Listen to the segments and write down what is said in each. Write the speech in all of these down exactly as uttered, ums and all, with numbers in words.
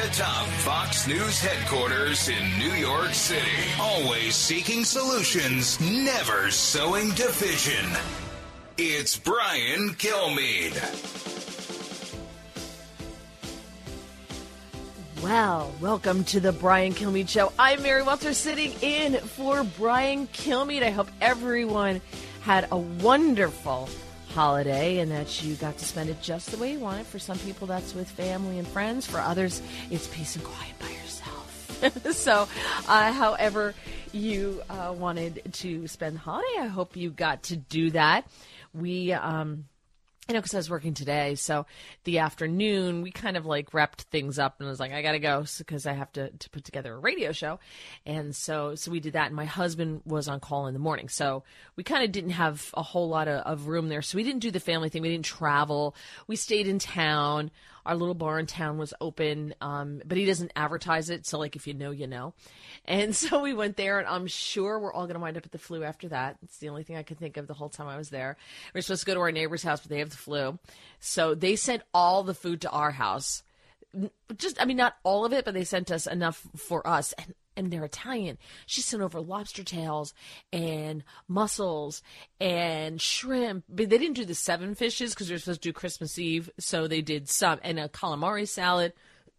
atop Fox News headquarters in New York City. Always seeking solutions, never sowing division. It's Brian Kilmeade. Well, welcome to the Brian Kilmeade Show. I'm Mary Walter sitting in for Brian Kilmeade. I hope everyone had a wonderful holiday and that you got to spend it just the way you want it. For some people, that's with family and friends. For others, it's peace and quiet by yourself. so, uh, however you uh, wanted to spend the holiday, I hope you got to do that. We... um You know, because I was working today, so the afternoon, we kind of like wrapped things up, and I was like, I got to go because I have to, to put together a radio show. And so so we did that, and my husband was on call in the morning. So we kind of didn't have a whole lot of, of room there. So we didn't do the family thing. We didn't travel. We stayed in town. Our little bar in town was open, um, but he doesn't advertise it. So, like, if you know, you know. And so we went there, and I'm sure we're all going to wind up at the flu after that. It's the only thing I could think of the whole time I was there. We were supposed to go to our neighbor's house, but they have the flu. So they sent all the food to our house. Just, I mean, not all of it, but they sent us enough for us. And And they're Italian. She sent over lobster tails and mussels and shrimp. But they didn't do the seven fishes because they were supposed to do Christmas Eve. So they did some, and a calamari salad.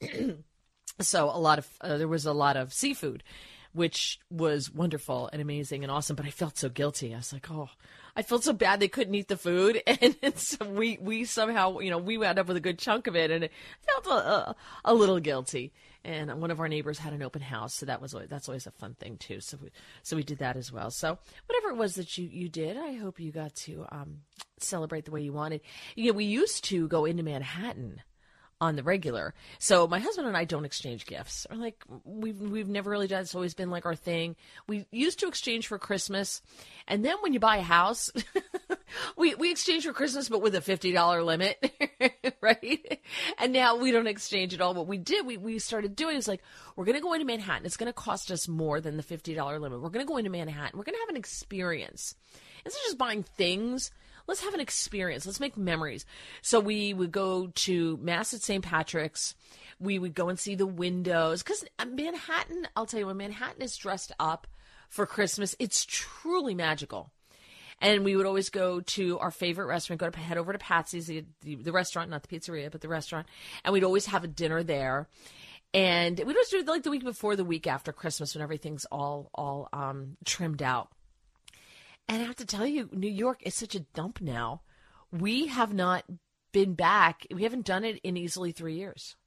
So a lot of, uh, there was a lot of seafood, which was wonderful and amazing and awesome. But I felt so guilty. I was like, oh, I felt so bad they couldn't eat the food. And, and so we, we somehow, you know, we wound up with a good chunk of it. And it felt a, a, a little guilty. And one of our neighbors had an open house, so that was always, that's always a fun thing too. So we, so we did that as well. So whatever it was that you, you did, I hope you got to um, celebrate the way you wanted. You know, we used to go into Manhattan on the regular. So my husband and I don't exchange gifts. Or like we've we've never really done. It's always been like our thing. We used to exchange for Christmas, and then when you buy a house, we we exchange for Christmas, but with a fifty dollar limit, right? And now we don't exchange at all. What we did, we we started doing is like, we're going to go into Manhattan. It's going to cost us more than the fifty dollar limit. We're going to go into Manhattan. We're going to have an experience. Instead of just buying things, let's have an experience. Let's make memories. So we would go to Mass at Saint Patrick's. We would go and see the windows. Because Manhattan, I'll tell you, when Manhattan is dressed up for Christmas, it's truly magical. And we would always go to our favorite restaurant, go to head over to Patsy's, the, the, the restaurant, not the pizzeria, but the restaurant. And we'd always have a dinner there. And we'd always do it like the week before, the week after Christmas, when everything's all, all um, trimmed out. And I have to tell you, New York is such a dump now. We have not been back. We haven't done it in easily three years.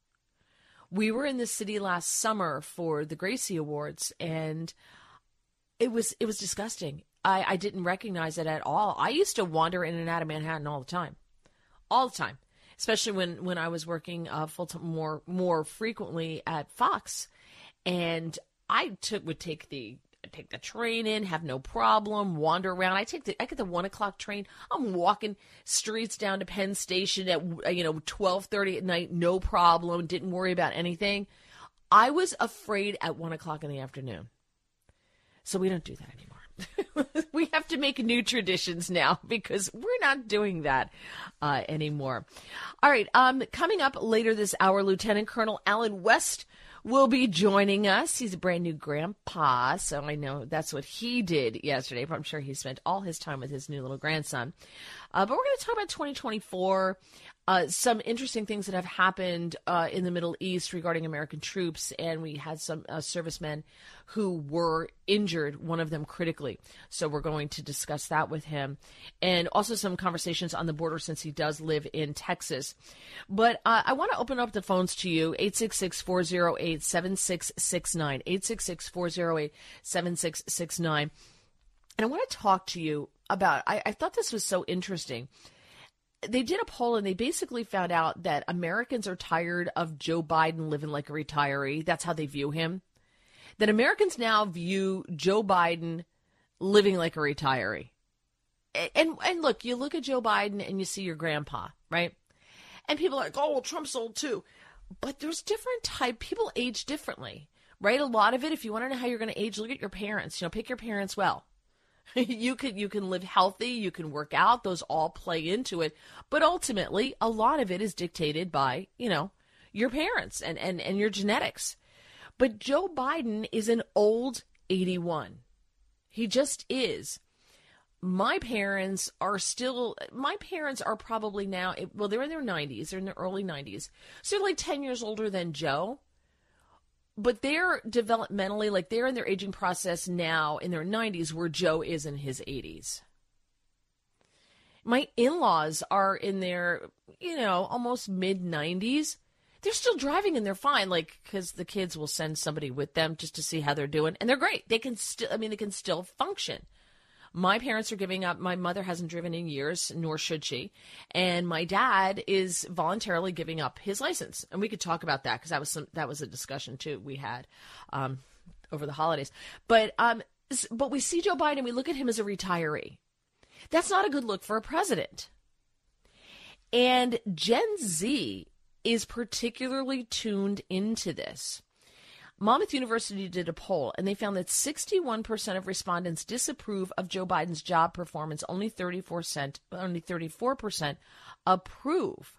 We were in the city last summer for the Gracie Awards, and it was it was disgusting. I, I didn't recognize it at all. I used to wander in and out of Manhattan all the time, all the time, especially when, when I was working uh, full time more more frequently at Fox, and I took would take the. take the train in, have no problem, wander around. I take the, I get the one o'clock train. I'm walking streets down to Penn Station at, you know, twelve thirty at night, no problem. Didn't worry about anything. I was afraid at one o'clock in the afternoon. So we don't do that anymore. We have to make new traditions now because we're not doing that uh, anymore. All right. Um, coming up later this hour, Lieutenant Colonel Alan West will be joining us. He's a brand new grandpa, so I know that's what he did yesterday, but I'm sure he spent all his time with his new little grandson. Uh, but we're going to talk about twenty twenty-four, uh, some interesting things that have happened uh, in the Middle East regarding American troops, and we had some uh, servicemen who were injured, one of them critically. So we're going to discuss that with him, and also some conversations on the border since he does live in Texas. But uh, I want to open up the phones to you, eight six six, four oh eight, seven six six nine, eight six six, four oh eight, seven six six nine. And I want to talk to you about, I, I thought this was so interesting. They did a poll and they basically found out that Americans are tired of Joe Biden living like a retiree. That's how they view him. That Americans now view Joe Biden living like a retiree. And, and look, you look at Joe Biden and you see your grandpa, right? And people are like, oh, well, Trump's old too. But there's different type, people age differently, right? A lot of it, if you want to know how you're going to age, look at your parents, you know, pick your parents well. You can, you can live healthy, you can work out, those all play into it. But ultimately, a lot of it is dictated by, you know, your parents and, and, and your genetics. But Joe Biden is an old eighty-one. He just is. My parents are still, my parents are probably now, well, they're in their nineties. They're in their early nineties. So they're like ten years older than Joe. But they're developmentally, like they're in their aging process now in their nineties where Joe is in his eighties. My in-laws are in their, you know, almost mid-nineties. They're still driving and they're fine, like, because the kids will send somebody with them just to see how they're doing. And they're great. They can still, I mean, they can still function. My parents are giving up. My mother hasn't driven in years, nor should she. And my dad is voluntarily giving up his license. And we could talk about that because that was some, that was a discussion, too, we had um, over the holidays. But um, but we see Joe Biden, we look at him as a retiree. That's not a good look for a president. And Gen Z is particularly tuned into this. Monmouth University did a poll, and they found that sixty-one percent of respondents disapprove of Joe Biden's job performance. Only thirty-four percent, only thirty-four percent approve.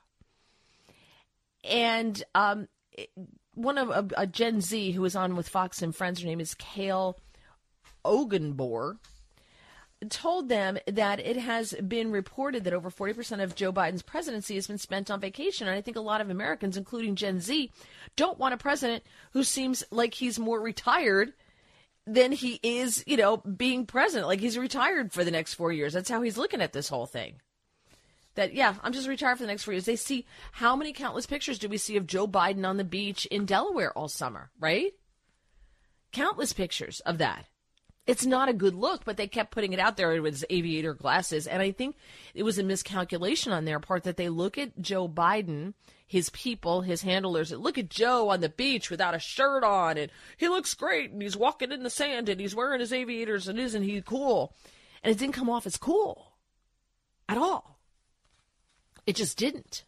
And um, one of a, a Gen Z who was on with Fox and Friends, her name is Kale Ogunbor, told them that it has been reported that over forty percent of Joe Biden's presidency has been spent on vacation. And I think a lot of Americans, including Gen Z, don't want a president who seems like he's more retired than he is, you know, being president. Like he's retired for the next four years. That's how he's looking at this whole thing. That, yeah, I'm just retired for the next four years. They see how many countless pictures do we see of Joe Biden on the beach in Delaware all summer, right? Countless pictures of that. It's not a good look, but they kept putting it out there with his aviator glasses. And I think it was a miscalculation on their part that they look at Joe Biden, his people, his handlers, and look at Joe on the beach without a shirt on, and he looks great, and he's walking in the sand, and he's wearing his aviators, and isn't he cool? And it didn't come off as cool at all. It just didn't.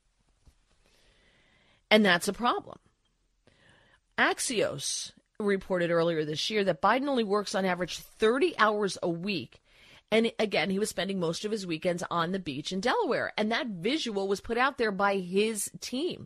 And that's a problem. Axios reported earlier this year that Biden only works on average thirty hours a week. And again, he was spending most of his weekends on the beach in Delaware. And that visual was put out there by his team.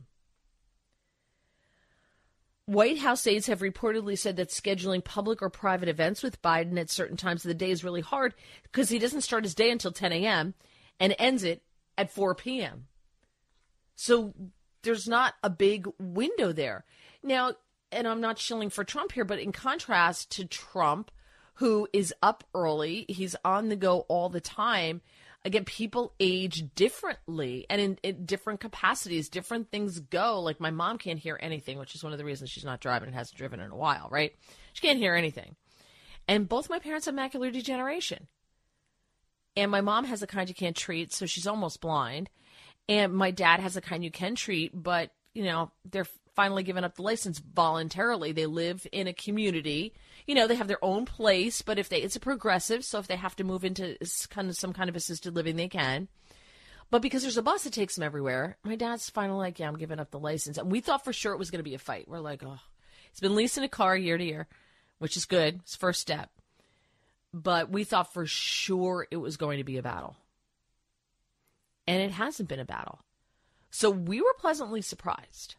White House aides have reportedly said that scheduling public or private events with Biden at certain times of the day is really hard because he doesn't start his day until ten a.m. and ends it at four p.m. So there's not a big window there. Now, and I'm not shilling for Trump here, but in contrast to Trump, who is up early, he's on the go all the time. Again, people age differently and in, in different capacities. Different things go. Like my mom can't hear anything, which is one of the reasons she's not driving and hasn't driven in a while, right? She can't hear anything. And both my parents have macular degeneration. And my mom has a kind you can't treat, so she's almost blind. And my dad has a kind you can treat, but, you know, they're finally given up the license voluntarily. They live in a community. You know, they have their own place, but if they, it's a progressive, so if they have to move into kind of some kind of assisted living, they can. But because there's a bus that takes them everywhere, my dad's finally like, yeah, I'm giving up the license. And we thought for sure it was going to be a fight. We're like, oh, he's been leasing a car year to year, which is good. It's first step. But we thought for sure it was going to be a battle. And it hasn't been a battle. So we were pleasantly surprised.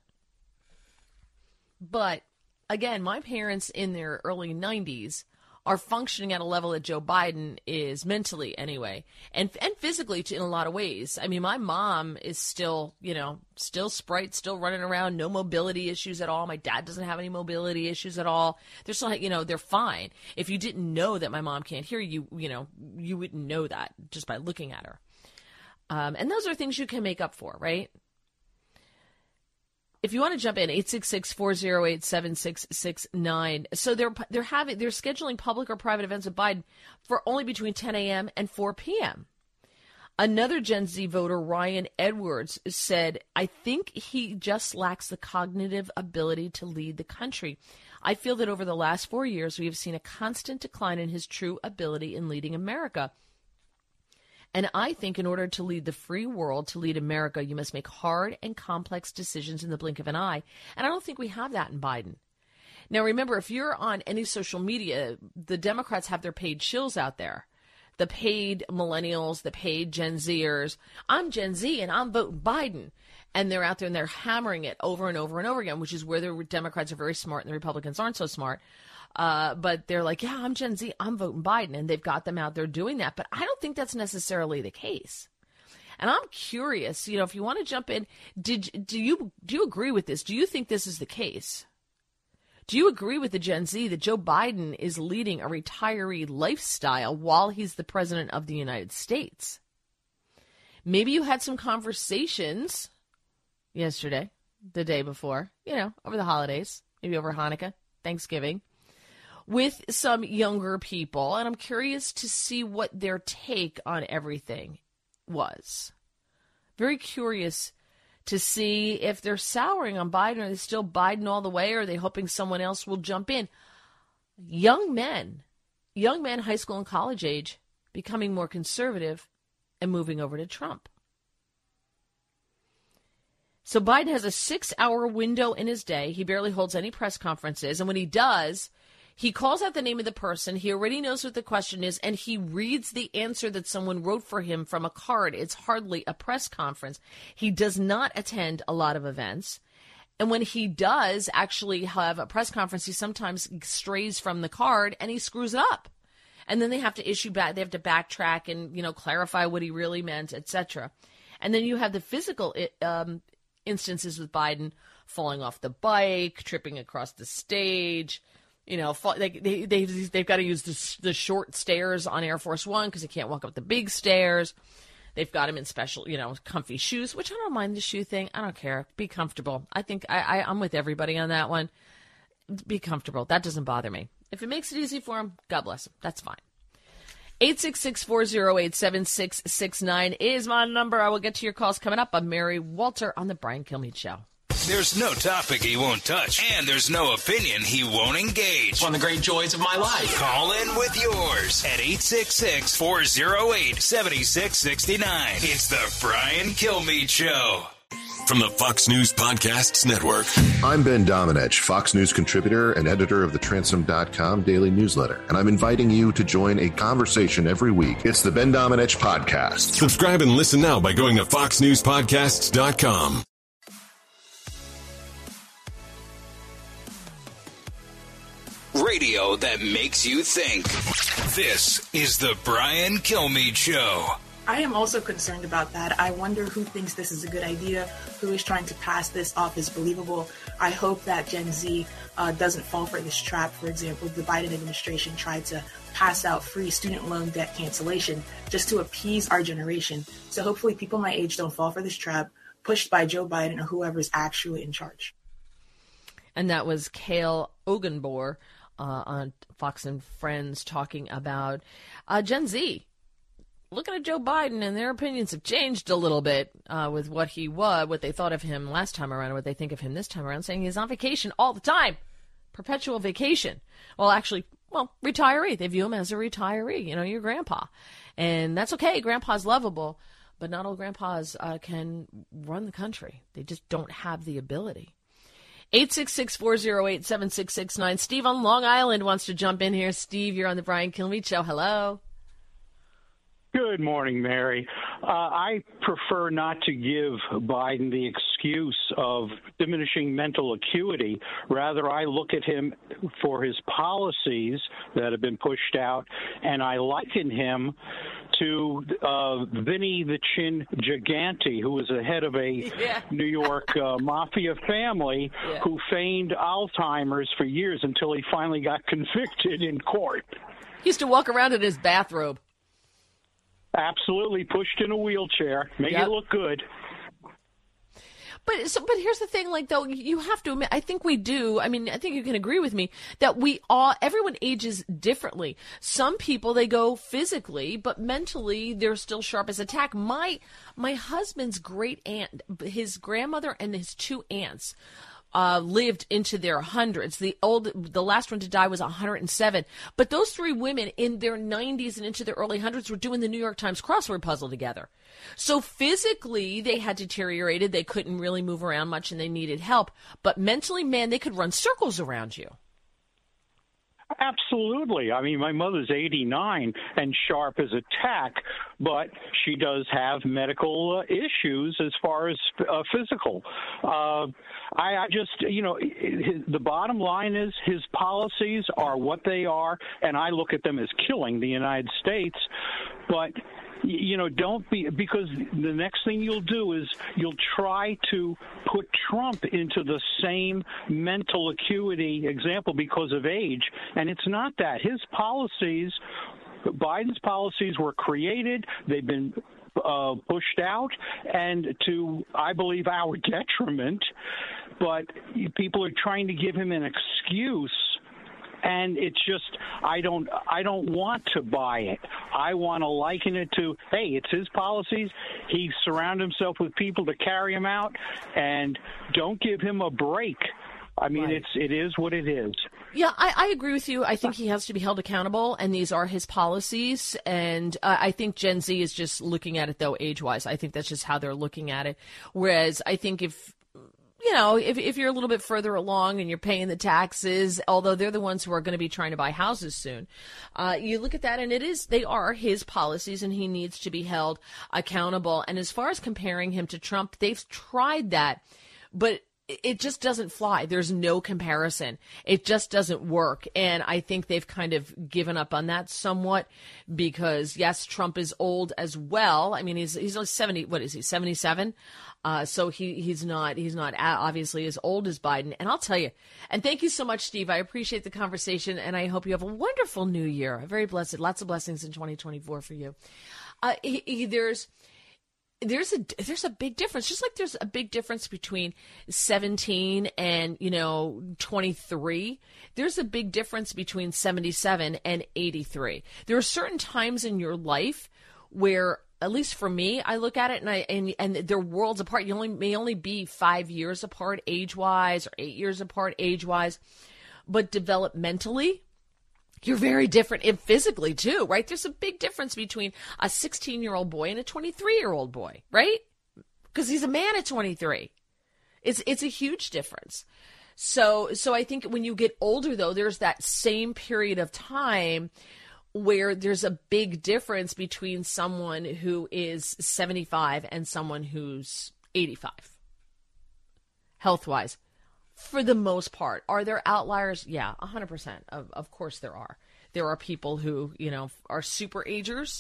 But, again, my parents in their early nineties are functioning at a level that Joe Biden is mentally anyway, and and physically in a lot of ways. I mean, my mom is still, you know, still Sprite, still running around, no mobility issues at all. My dad doesn't have any mobility issues at all. They're still, you know, they're fine. If you didn't know that my mom can't hear you, you know, you wouldn't know that just by looking at her. Um, and those are things you can make up for, right? If you want to jump in, eight six six, four oh eight, seven six six nine. So they're they're having they're scheduling public or private events with Biden for only between ten a.m. and four p.m. Another Gen Z voter, Ryan Edwards, said, I think he just lacks the cognitive ability to lead the country. I feel that over the last four years, we have seen a constant decline in his true ability in leading America. And I think in order to lead the free world, to lead America, you must make hard and complex decisions in the blink of an eye. And I don't think we have that in Biden. Now, remember, if you're on any social media, the Democrats have their paid shills out there. The paid millennials, the paid Gen Zers. I'm Gen Z and I'm voting Biden. And they're out there and they're hammering it over and over and over again, which is where the Democrats are very smart and the Republicans aren't so smart. Uh, but they're like, yeah, I'm Gen Z, I'm voting Biden. And they've got them out there doing that. But I don't think that's necessarily the case. And I'm curious, you know, if you want to jump in, did do you do you agree with this? Do you think this is the case? Do you agree with the Gen Z that Joe Biden is leading a retiree lifestyle while he's the president of the United States? Maybe you had some conversations yesterday, the day before, you know, over the holidays, maybe over Hanukkah, Thanksgiving, with some younger people. And I'm curious to see what their take on everything was. Very curious to see if they're souring on Biden. Are they still Biden all the way, or are they hoping someone else will jump in? Young men, young men, high school and college age, becoming more conservative and moving over to Trump. So Biden has a six-hour window in his day. He barely holds any press conferences. And when he does, he calls out the name of the person. He already knows what the question is, and he reads the answer that someone wrote for him from a card. It's hardly a press conference. He does not attend a lot of events. And when he does actually have a press conference, he sometimes strays from the card and he screws it up. And then they have to issue back, they have to backtrack and, you know, clarify what he really meant, et cetera. And then you have the physical um, instances with Biden falling off the bike, tripping across the stage. You know, they, they, they, they've got to use the, the short stairs on Air Force One because he can't walk up the big stairs. They've got him in special, you know, comfy shoes, which I don't mind the shoe thing. I don't care. Be comfortable. I think I, I, I'm with everybody on that one. Be comfortable. That doesn't bother me. If it makes it easy for him, God bless him. That's fine. eight six six, four oh eight, seven six six nine is my number. I will get to your calls coming up. I'm Mary Walter on the Brian Kilmeade Show. There's no topic he won't touch, and there's no opinion he won't engage. One of the great joys of my life. Call in with yours at eight six six, four oh eight, seven six six nine. It's the Brian Kilmeade Show. From the Fox News Podcasts Network. I'm Ben Domenech, Fox News contributor and editor of the Transom dot com daily newsletter, and I'm inviting you to join a conversation every week. It's the Ben Domenech Podcast. Subscribe and listen now by going to fox news podcasts dot com. Radio that makes you think. This is the Brian Kilmeade Show. I am also concerned about that. I wonder who thinks this is a good idea, who is trying to pass this off as believable. I hope that Gen Z uh, doesn't fall for this trap. For example, the Biden administration tried to pass out free student loan debt cancellation just to appease our generation. So hopefully people my age don't fall for this trap, pushed by Joe Biden or whoever is actually in charge. And that was Cale Ogunbor uh, on Fox and Friends talking about uh, Gen Z. Looking at Joe Biden, and their opinions have changed a little bit uh, with what he was, what they thought of him last time around, and what they think of him this time around, saying he's on vacation all the time. Perpetual vacation. Well, actually, well, retiree. They view him as a retiree, you know, your grandpa. And that's okay. Grandpa's lovable, but not all grandpas uh, can run the country. They just don't have the ability. eight six six, four oh eight, seven six six nine. Steve on Long Island wants to jump in here. Steve, you're on the Brian Kilmeade Show. Hello. Good morning, Mary. Uh, I prefer not to give Biden the excuse of diminishing mental acuity. Rather, I look at him for his policies that have been pushed out, and I liken him to uh, Vinny the Chin Gigante, who was the head of a yeah. New York uh, mafia family yeah. who feigned Alzheimer's for years until he finally got convicted in court. He used to walk around in his bathrobe. Absolutely, pushed in a wheelchair, make yep. it look good. But so, but here's the thing, like, though, you have to admit, I think we do, I mean, I think you can agree with me, that we all, everyone ages differently. Some people, they go physically, but mentally, they're still sharp as a tack. My, my husband's great aunt, his grandmother and his two aunts, Uh, lived into their hundreds. The old, the last one to die was one hundred seven. But those three women in their nineties and into their early hundreds were doing the New York Times crossword puzzle together. So physically, they had deteriorated. They couldn't really move around much, and they needed help. But mentally, man, they could run circles around you. Absolutely. I mean, my mother's eighty-nine and sharp as a tack, but she does have medical uh, issues as far as uh, physical. Uh, I, I just, you know, his, the bottom line is his policies are what they are, and I look at them as killing the United States. But you know, don't be, because the next thing you'll do is you'll try to put Trump into the same mental acuity example because of age, and it's not that. His policies, Biden's policies were created, they've been uh, pushed out, and to, I believe, our detriment, but people are trying to give him an excuse. And it's just, I don't I don't want to buy it. I want to liken it to, hey, it's his policies. He surrounded himself with people to carry him out, and don't give him a break. I mean, right. it's it is what it is. Yeah, I, I agree with you. I think he has to be held accountable, and these are his policies. And uh, I think Gen Z is just looking at it, though, age-wise. I think that's just how they're looking at it. Whereas I think if You know, if if you're a little bit further along and you're paying the taxes, although they're the ones who are going to be trying to buy houses soon, uh, you look at that and it is, they are his policies and he needs to be held accountable. And as far as comparing him to Trump, they've tried that, but it just doesn't fly. There's no comparison. It just doesn't work. And I think they've kind of given up on that somewhat because, yes, Trump is old as well. I mean, he's he's like seventy. What is he? seventy-seven. Uh, so he he's not he's not obviously as old as Biden. And I'll tell you. And thank you so much, Steve. I appreciate the conversation, and I hope you have a wonderful new year. Very blessed. Lots of blessings in twenty twenty-four for you. Uh, he, he, there's. There's a there's a big difference, just like there's a big difference between seventeen and, you know, twenty-three. There's a big difference between seventy-seven and eighty-three. There are certain times in your life where, at least for me, I look at it and I and and they're worlds apart. You only may only be five years apart age-wise or eight years apart age-wise, but developmentally, you're very different and physically too, right? There's a big difference between a sixteen-year-old boy and a twenty-three-year-old boy, right? Because he's a man at twenty-three. It's it's a huge difference. So so I think when you get older, though, there's that same period of time where there's a big difference between someone who is seventy-five and someone who's eighty-five, health-wise. For the most part. Are there outliers? Yeah, one hundred percent. Of, of course there are. There are people who, you know, are super agers.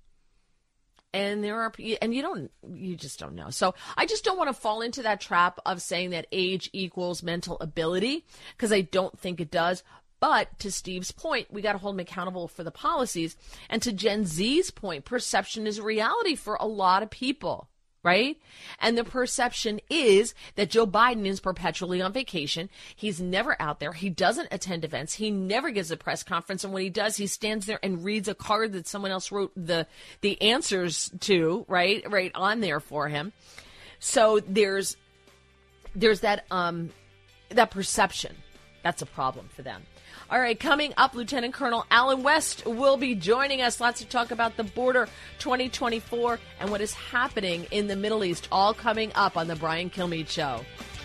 And there are, and you don't, you just don't know. So I just don't want to fall into that trap of saying that age equals mental ability, because I don't think it does. But to Steve's point, we got to hold him accountable for the policies. And to Gen Z's point, perception is reality for a lot of people. Right? And the perception is that Joe Biden is perpetually on vacation. He's never out there. He doesn't attend events. He never gives a press conference. And when he does, he stands there and reads a card that someone else wrote the the answers to, right? Right on there for him. So there's there's that um that perception. That's a problem for them. All right, coming up, Lieutenant Colonel Allen West will be joining us. Lots to talk about the border twenty twenty-four and what is happening in the Middle East, all coming up on the Brian Kilmeade Show.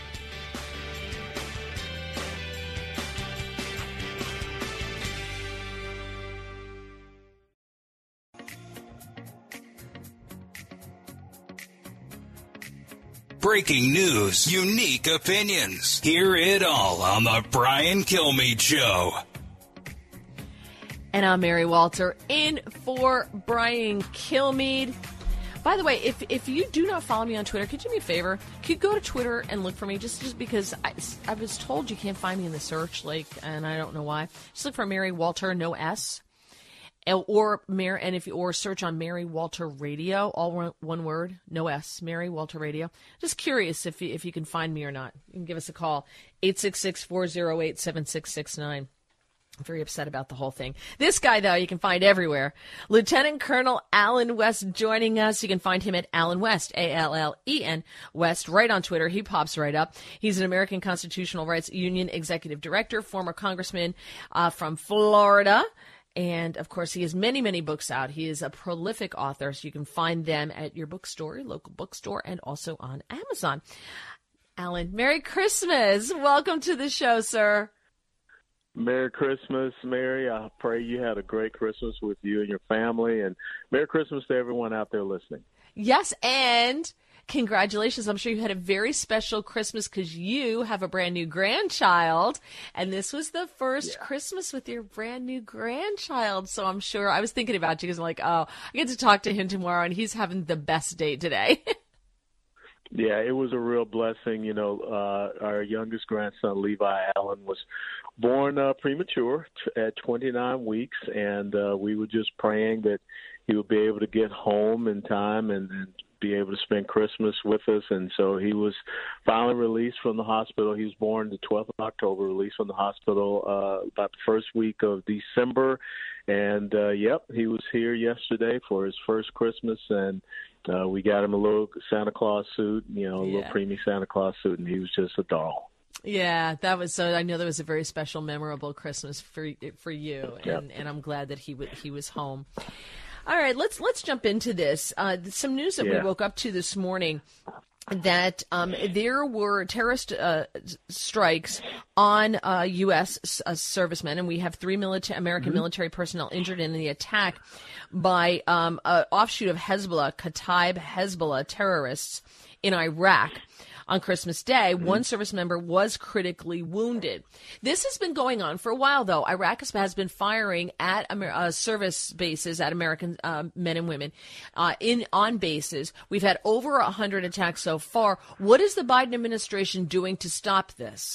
Breaking news, unique opinions. Hear it all on the Brian Kilmeade Show. And I'm Mary Walter, in for Brian Kilmeade. By the way, if if you do not follow me on Twitter, could you do me a favor? Could you go to Twitter and look for me? Just, just because I, I was told you can't find me in the search, like, and I don't know why. Just look for Mary Walter, no S. Or Mary, and if you or search on Mary Walter Radio, all one, one word, no S, Mary Walter Radio. Just curious if you, if you can find me or not. You can give us a call, eight six six, four oh eight, seven six six nine. I'm very upset about the whole thing. This guy, though, you can find everywhere. Lieutenant Colonel Allen West joining us. You can find him at Allen West, A L L E N West, right on Twitter. He pops right up. He's an American Constitutional Rights Union Executive Director, former congressman uh, from Florida. And, of course, he has many, many books out. He is a prolific author, so you can find them at your bookstore, local bookstore, and also on Amazon. Allen, Merry Christmas. Welcome to the show, sir. Merry Christmas, Mary. I pray you had a great Christmas with you and your family, and Merry Christmas to everyone out there listening. Yes, and congratulations. I'm sure you had a very special Christmas because you have a brand new grandchild, and this was the first yeah. Christmas with your brand new grandchild. So I'm sure I was thinking about you because I'm like, oh, I get to talk to him tomorrow, and he's having the best day today. Yeah, it was a real blessing. You know, uh, our youngest grandson, Levi Allen, was born uh, premature t- at twenty-nine weeks, and uh, we were just praying that he would be able to get home in time and, and be able to spend Christmas with us. And so he was finally released from the hospital. He was born the twelfth of October, released from the hospital uh, about the first week of December. And, uh, yep, he was here yesterday for his first Christmas, and uh, we got him a little Santa Claus suit, you know, a yeah. little preemie Santa Claus suit, and he was just a doll. Yeah, that was so. I know that was a very special, memorable Christmas for for you, and, yep. and I'm glad that he w- he was home. All right, let's let's jump into this. Uh, some news that yeah. we woke up to this morning, that um, there were terrorist uh, strikes on uh, U S uh, servicemen, and we have three milita- American mm-hmm. military personnel injured in the attack by um, an offshoot of Hezbollah, Kataib Hezbollah terrorists in Iraq. On Christmas Day, mm-hmm. one service member was critically wounded. This has been going on for a while, though. Iraq has been firing at Amer- uh, service bases, at American uh, men and women uh, in on bases. We've had over one hundred attacks so far. What is the Biden administration doing to stop this?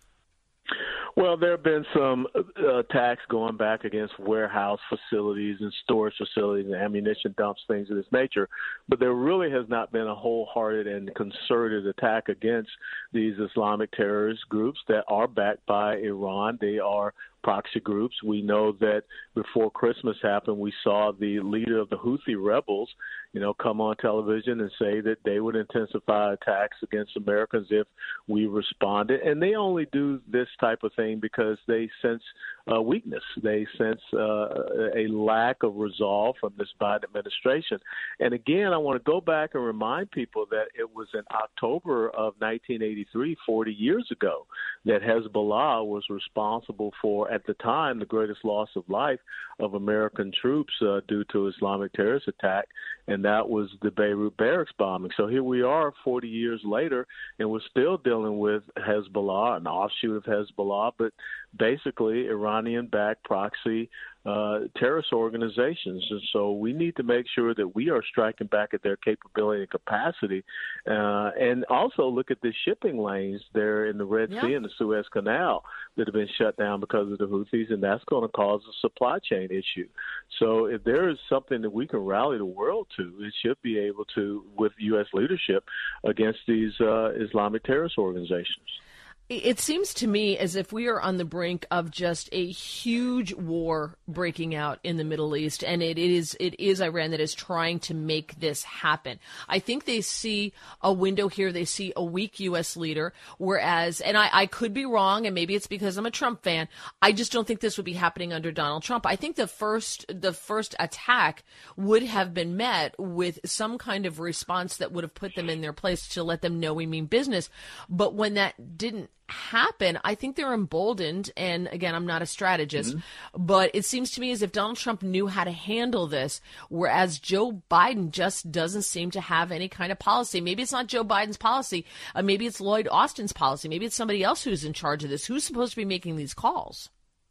Well, there have been some uh, attacks going back against warehouse facilities and storage facilities and ammunition dumps, things of this nature. But there really has not been a wholehearted and concerted attack against these Islamic terrorist groups that are backed by Iran. They are proxy groups. We know that before Christmas happened, we saw the leader of the Houthi rebels, you know, come on television and say that they would intensify attacks against Americans if we responded. And they only do this type of thing because they sense uh, weakness. They sense uh, a lack of resolve from this Biden administration. And again, I want to go back and remind people that it was in October of nineteen eighty-three, forty years ago, that Hezbollah was responsible for, at the time, the greatest loss of life of American troops uh, due to Islamic terrorist attack, and that was the Beirut barracks bombing. So here we are forty years later, and we're still dealing with Hezbollah, an offshoot of Hezbollah, but basically Iranian-backed proxy uh, terrorist organizations. And so we need to make sure that we are striking back at their capability and capacity, uh, and also look at the shipping lanes there in the Red yeah. Sea and the Suez Canal that have been shut down because of the Houthis, and that's going to cause a supply chain issue. So if there is something that we can rally the world to, it should be able to, with U S leadership, against these uh, Islamic terrorist organizations. It seems to me as if we are on the brink of just a huge war breaking out in the Middle East, and it is it is Iran that is trying to make this happen. I think they see a window here. They see a weak U S leader, whereas, and I, I could be wrong, and maybe it's because I'm a Trump fan, I just don't think this would be happening under Donald Trump. I think the first the first attack would have been met with some kind of response that would have put them in their place to let them know we mean business. But when that didn't happen, I think they're emboldened. And again, I'm not a strategist, mm-hmm. but it seems to me as if Donald Trump knew how to handle this, whereas Joe Biden just doesn't seem to have any kind of policy. Maybe it's not Joe Biden's policy. Uh, maybe it's Lloyd Austin's policy. Maybe it's somebody else who's in charge of this. Who's supposed to be making these calls?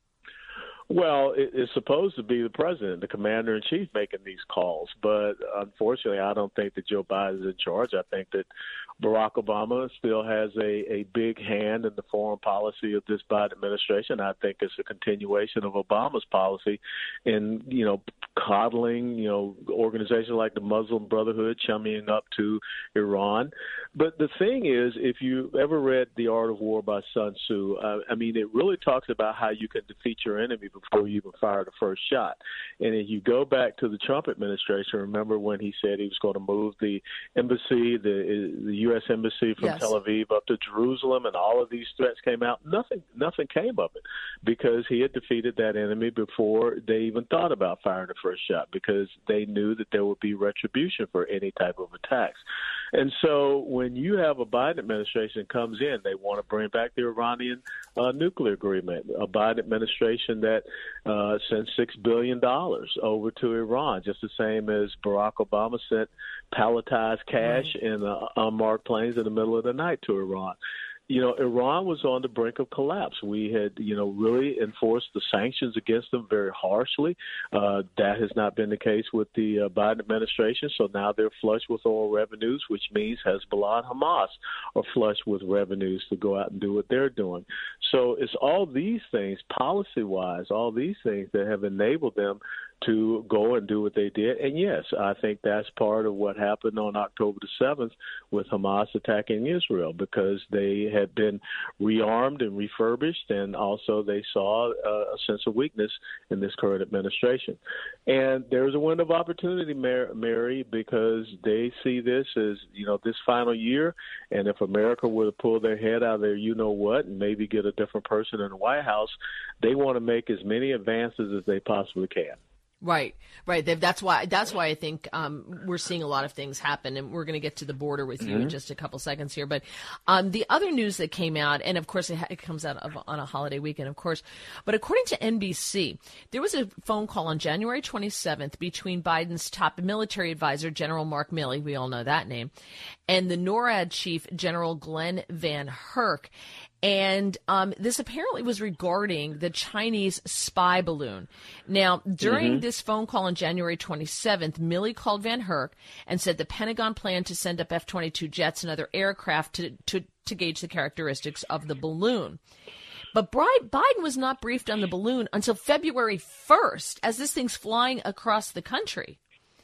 Well, it's supposed to be the president, the commander-in-chief, making these calls. But unfortunately, I don't think that Joe Biden is in charge. I think that Barack Obama still has a, a big hand in the foreign policy of this Biden administration. I think it's a continuation of Obama's policy in, you know, coddling, you know, organizations like the Muslim Brotherhood, chumming up to Iran. But the thing is, if you ever read The Art of War by Sun Tzu, uh, I mean, it really talks about how you can defeat your enemy before you even fire the first shot. And if you go back to the Trump administration, remember when he said he was going to move the embassy, the, the U S embassy from yes. Tel Aviv up to Jerusalem, and all of these threats came out? Nothing, nothing came of it because he had defeated that enemy before they even thought about firing the first shot, because they knew that there would be retribution for any type of attacks. And so when you have a Biden administration comes in, they want to bring back the Iranian uh, nuclear agreement, a Biden administration that uh, sent six billion dollars over to Iran, just the same as Barack Obama sent palletized cash right. in uh, unmarked planes in the middle of the night to Iran. You know, Iran was on the brink of collapse. We had, you know, really enforced the sanctions against them very harshly. Uh, that has not been the case with the uh, Biden administration. So now they're flush with oil revenues, which means Hezbollah and Hamas are flush with revenues to go out and do what they're doing. So it's all these things, policy-wise, all these things that have enabled them to go and do what they did. And yes, I think that's part of what happened on October the seventh with Hamas attacking Israel, because they had been rearmed and refurbished, and also they saw a sense of weakness in this current administration. And there's a window of opportunity, Mary, because they see this as, you know, this final year, and if America were to pull their head out of there, you know what, and maybe get a different person in the White House, they want to make as many advances as they possibly can. Right, right. That's why. That's why I think um, we're seeing a lot of things happen, and we're going to get to the border with you mm-hmm. in just a couple seconds here. But um, the other news that came out, and of course it, ha- it comes out of, on a holiday weekend, of course. But according to N B C, there was a phone call on January twenty-seventh between Biden's top military advisor, General Mark Milley, we all know that name, and the NORAD chief, General Glenn Van Herk. And um, this apparently was regarding the Chinese spy balloon. Now, during mm-hmm. this phone call on January twenty-seventh, Milley called Van Herk and said the Pentagon planned to send up F twenty-two jets and other aircraft to, to, to gauge the characteristics of the balloon. But Biden was not briefed on the balloon until February first, as this thing's flying across the country.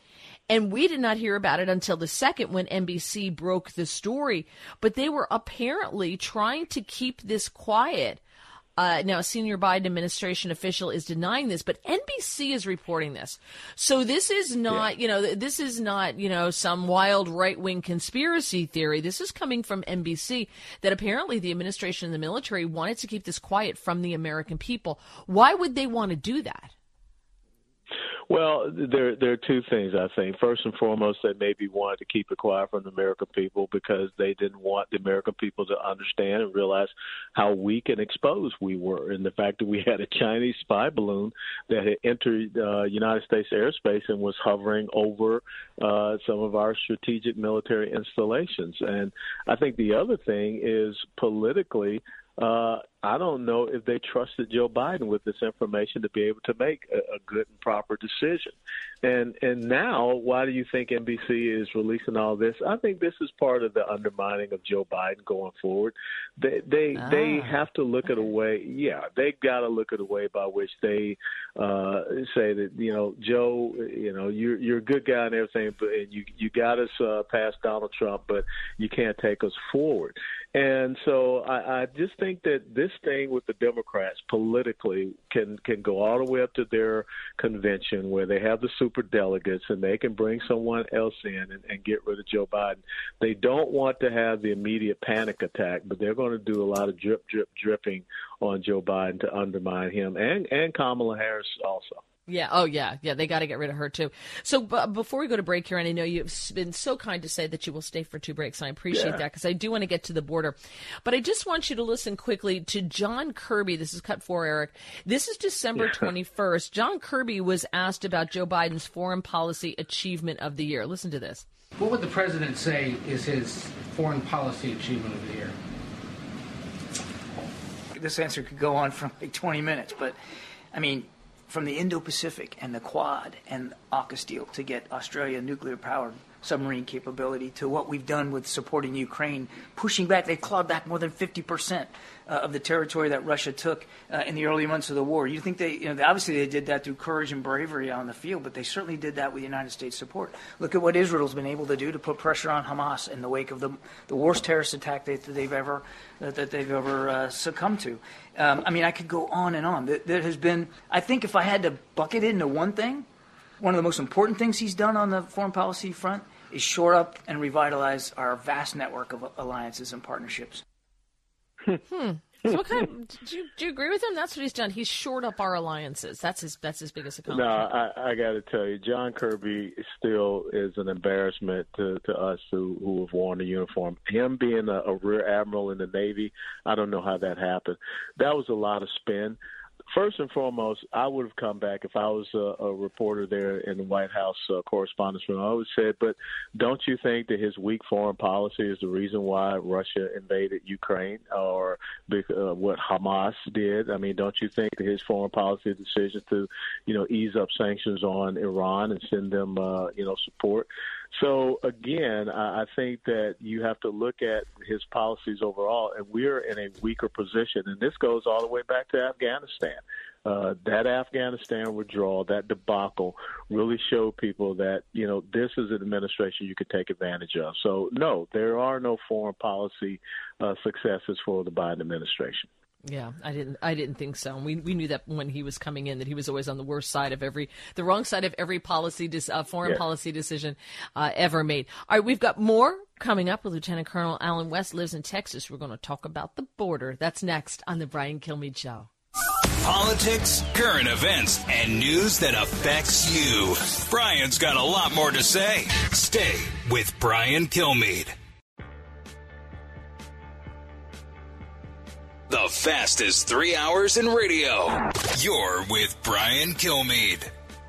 And we did not hear about it until the second, when N B C broke the story. But they were apparently trying to keep this quiet. Uh, now, a senior Biden administration official is denying this, but N B C is reporting this. So this is not, yeah. you know, this is not, you know, some wild right-wing conspiracy theory. This is coming from N B C, that apparently the administration and the military wanted to keep this quiet from the American people. Why would they want to do that? Well, there there are two things, I think. First and foremost, they maybe wanted to keep it quiet from the American people because they didn't want the American people to understand and realize how weak and exposed we were. And the fact that we had a Chinese spy balloon that had entered uh, United States airspace and was hovering over uh, some of our strategic military installations. And I think the other thing is politically, Uh, I don't know if they trusted Joe Biden with this information to be able to make a, a good and proper decision. And and now, why do you think N B C is releasing all this? I think this is part of the undermining of Joe Biden going forward. They they, ah. they have to look at a way, yeah, they've got to look at a way by which they uh, say that, you know, Joe, you know, you're, you're a good guy and everything, but and you, you got us uh, past Donald Trump, but you can't take us forward. And so I, I just think that this thing with the Democrats politically can, can go all the way up to their convention where they have the super delegates and they can bring someone else in and, and get rid of Joe Biden. They don't want to have the immediate panic attack, but they're going to do a lot of drip, drip, dripping on Joe Biden to undermine him and, and Kamala Harris also. Yeah. Oh, yeah. Yeah. They got to get rid of her, too. So b- before we go to break here, and I know you've been so kind to say that you will stay for two breaks. And I appreciate yeah. that because I do want to get to the border. But I just want you to listen quickly to John Kirby. This is cut for Eric. This is December twenty-first. John Kirby was asked about Joe Biden's foreign policy achievement of the year. Listen to this. What would the president say is his foreign policy achievement of the year? This answer could go on for like twenty minutes, but I mean, from the Indo-Pacific and the Quad and AUKUS deal to get Australia nuclear-powered submarine capability to what we've done with supporting Ukraine, pushing back, they've clawed back more than fifty percent uh, of the territory that Russia took uh, in the early months of the war. You think they, you know, they, obviously they did that through courage and bravery on the field, but they certainly did that with United States support. Look at what Israel's been able to do to put pressure on Hamas in the wake of the the worst terrorist attack they, that they've ever uh, that they've ever uh, succumbed to. Um, I mean, I could go on and on. There, there has been, I think if I had to bucket it into one thing, one of the most important things he's done on the foreign policy front is shore up and revitalize our vast network of alliances and partnerships. Hmm. So what kind of, do you, do you agree with him? That's what he's done. He's shored up our alliances. That's his that's his biggest No, accomplishment. I, I got to tell you, John Kirby still is an embarrassment to, to us who, who have worn the uniform. Him being a, a rear admiral in the Navy, I don't know how that happened. That was a lot of spin. First and foremost, I would have come back if I was a, a reporter there in the White House uh, correspondence room. I would have said, but don't you think that his weak foreign policy is the reason why Russia invaded Ukraine or uh, what Hamas did? I mean, don't you think that his foreign policy decision to, you know, ease up sanctions on Iran and send them, uh, you know, support? So, again, I think that you have to look at his policies overall, and we're in a weaker position. And this goes all the way back to Afghanistan. Uh, that Afghanistan withdrawal, that debacle, really showed people that, you know, this is an administration you could take advantage of. So, no, there are no foreign policy uh, successes for the Biden administration. Yeah, I didn't. I didn't think so. We we knew that when he was coming in, that he was always on the worst side of every, the wrong side of every policy, uh, foreign yeah. policy decision uh, ever made. All right, we've got more coming up with Lieutenant Colonel Allen West. Lives in Texas. We're going to talk about the border. That's next on the Brian Kilmeade Show. Politics, current events, and news that affects you. Brian's got a lot more to say. Stay with Brian Kilmeade. The fastest three hours in radio. You're with Brian Kilmeade.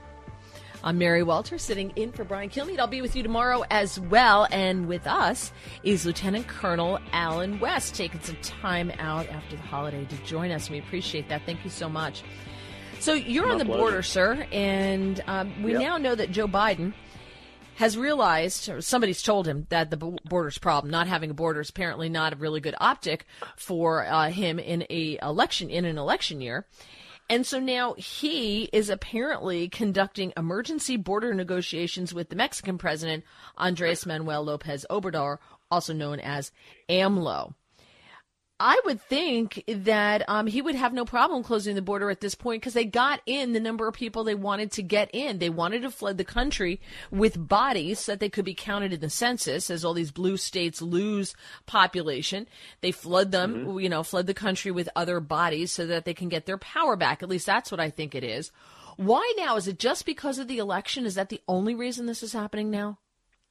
I'm Mary Walter, sitting in for Brian Kilmeade. I'll be with you tomorrow as well. And with us is Lieutenant Colonel Allen West, taking some time out after the holiday to join us. We appreciate that. Thank you so much. So you're My on the pleasure. border, sir, and um, we yep. now know that Joe Biden has realized, or somebody's told him, that the border's problem, not having a border, is apparently not a really good optic for uh, him in a election in an election year. And so now he is apparently conducting emergency border negotiations with the Mexican president, Andres Manuel Lopez Obrador, also known as AMLO. I would think that um, he would have no problem closing the border at this point because they got in the number of people they wanted to get in. They wanted to flood the country with bodies so that they could be counted in the census as all these blue states lose population. They flood them, mm-hmm. you know, flood the country with other bodies so that they can get their power back. At least that's what I think it is. Why now? Is it just because of the election? Is that the only reason this is happening now?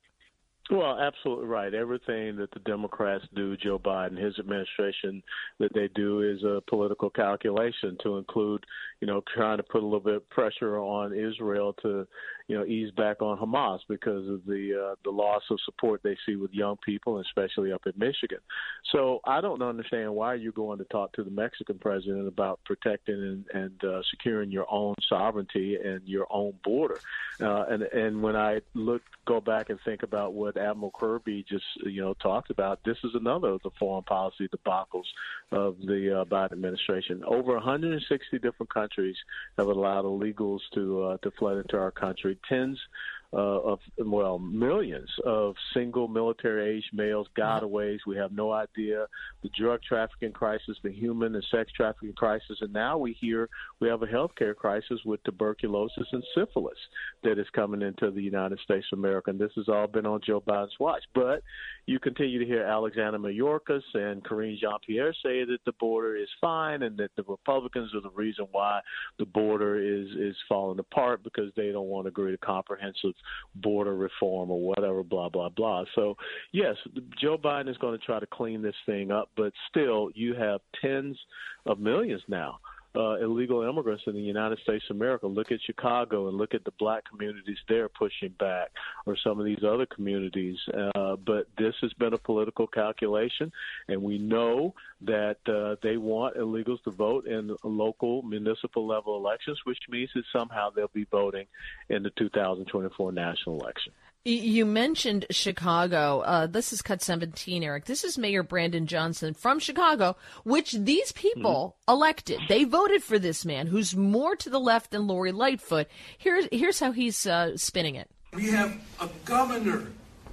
Well, absolutely right. Everything that the Democrats do, Joe Biden, his administration, that they do is a political calculation to include, you know, trying to put a little bit of pressure on Israel to, you know, ease back on Hamas because of the uh, the loss of support they see with young people, especially up in Michigan. So I don't understand why you're going to talk to the Mexican president about protecting and, and uh, securing your own sovereignty and your own border. Uh, and and when I look, go back and think about what Admiral Kirby just, you know, talked about, this is another of the foreign policy debacles of the uh, Biden administration. Over one hundred sixty different countries have allowed illegals to uh, to flood into our country. Tens uh, of, well, millions of single military-aged males, gotaways. We have no idea. The drug trafficking crisis, the human and sex trafficking crisis, and now we hear we have a healthcare crisis with tuberculosis and syphilis that is coming into the United States of America, and this has all been on Joe Biden's watch. But you continue to hear Alexander Mayorkas and Karine Jean-Pierre say that the border is fine and that the Republicans are the reason why the border is, is falling apart because they don't want to agree to comprehensive border reform or whatever, blah, blah, blah. So, yes, Joe Biden is going to try to clean this thing up, but still you have tens of millions now. Uh, illegal immigrants in the United States of America. Look at Chicago and look at the black communities there pushing back, or some of these other communities. Uh, but this has been a political calculation, and we know that uh, they want illegals to vote in local municipal level elections, which means that somehow they'll be voting in the two thousand twenty-four national election. You mentioned Chicago. Uh, this is Cut seventeen, Eric. This is Mayor Brandon Johnson from Chicago, which these people mm-hmm. elected. They voted for this man who's more to the left than Lori Lightfoot. Here's, here's how he's uh, spinning it. We have a governor,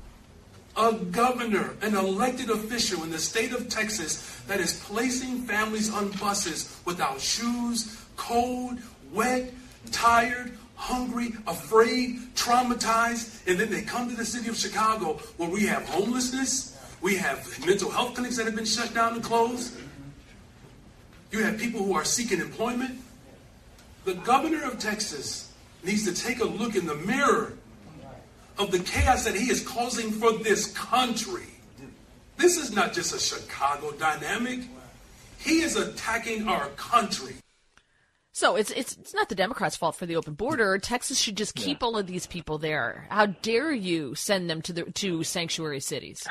a governor, an elected official in the state of Texas that is placing families on buses without shoes, cold, wet, tired, hungry, afraid, traumatized, and then they come to the city of Chicago where we have homelessness, we have mental health clinics that have been shut down and closed, You have people who are seeking employment. The governor of Texas needs to take a look in the mirror of the chaos that he is causing for this country. This is not just a Chicago dynamic. He is attacking our country. So it's it's it's not the Democrats' fault for the open border. Texas should just keep yeah. all of these people there. How dare you send them to the to sanctuary cities?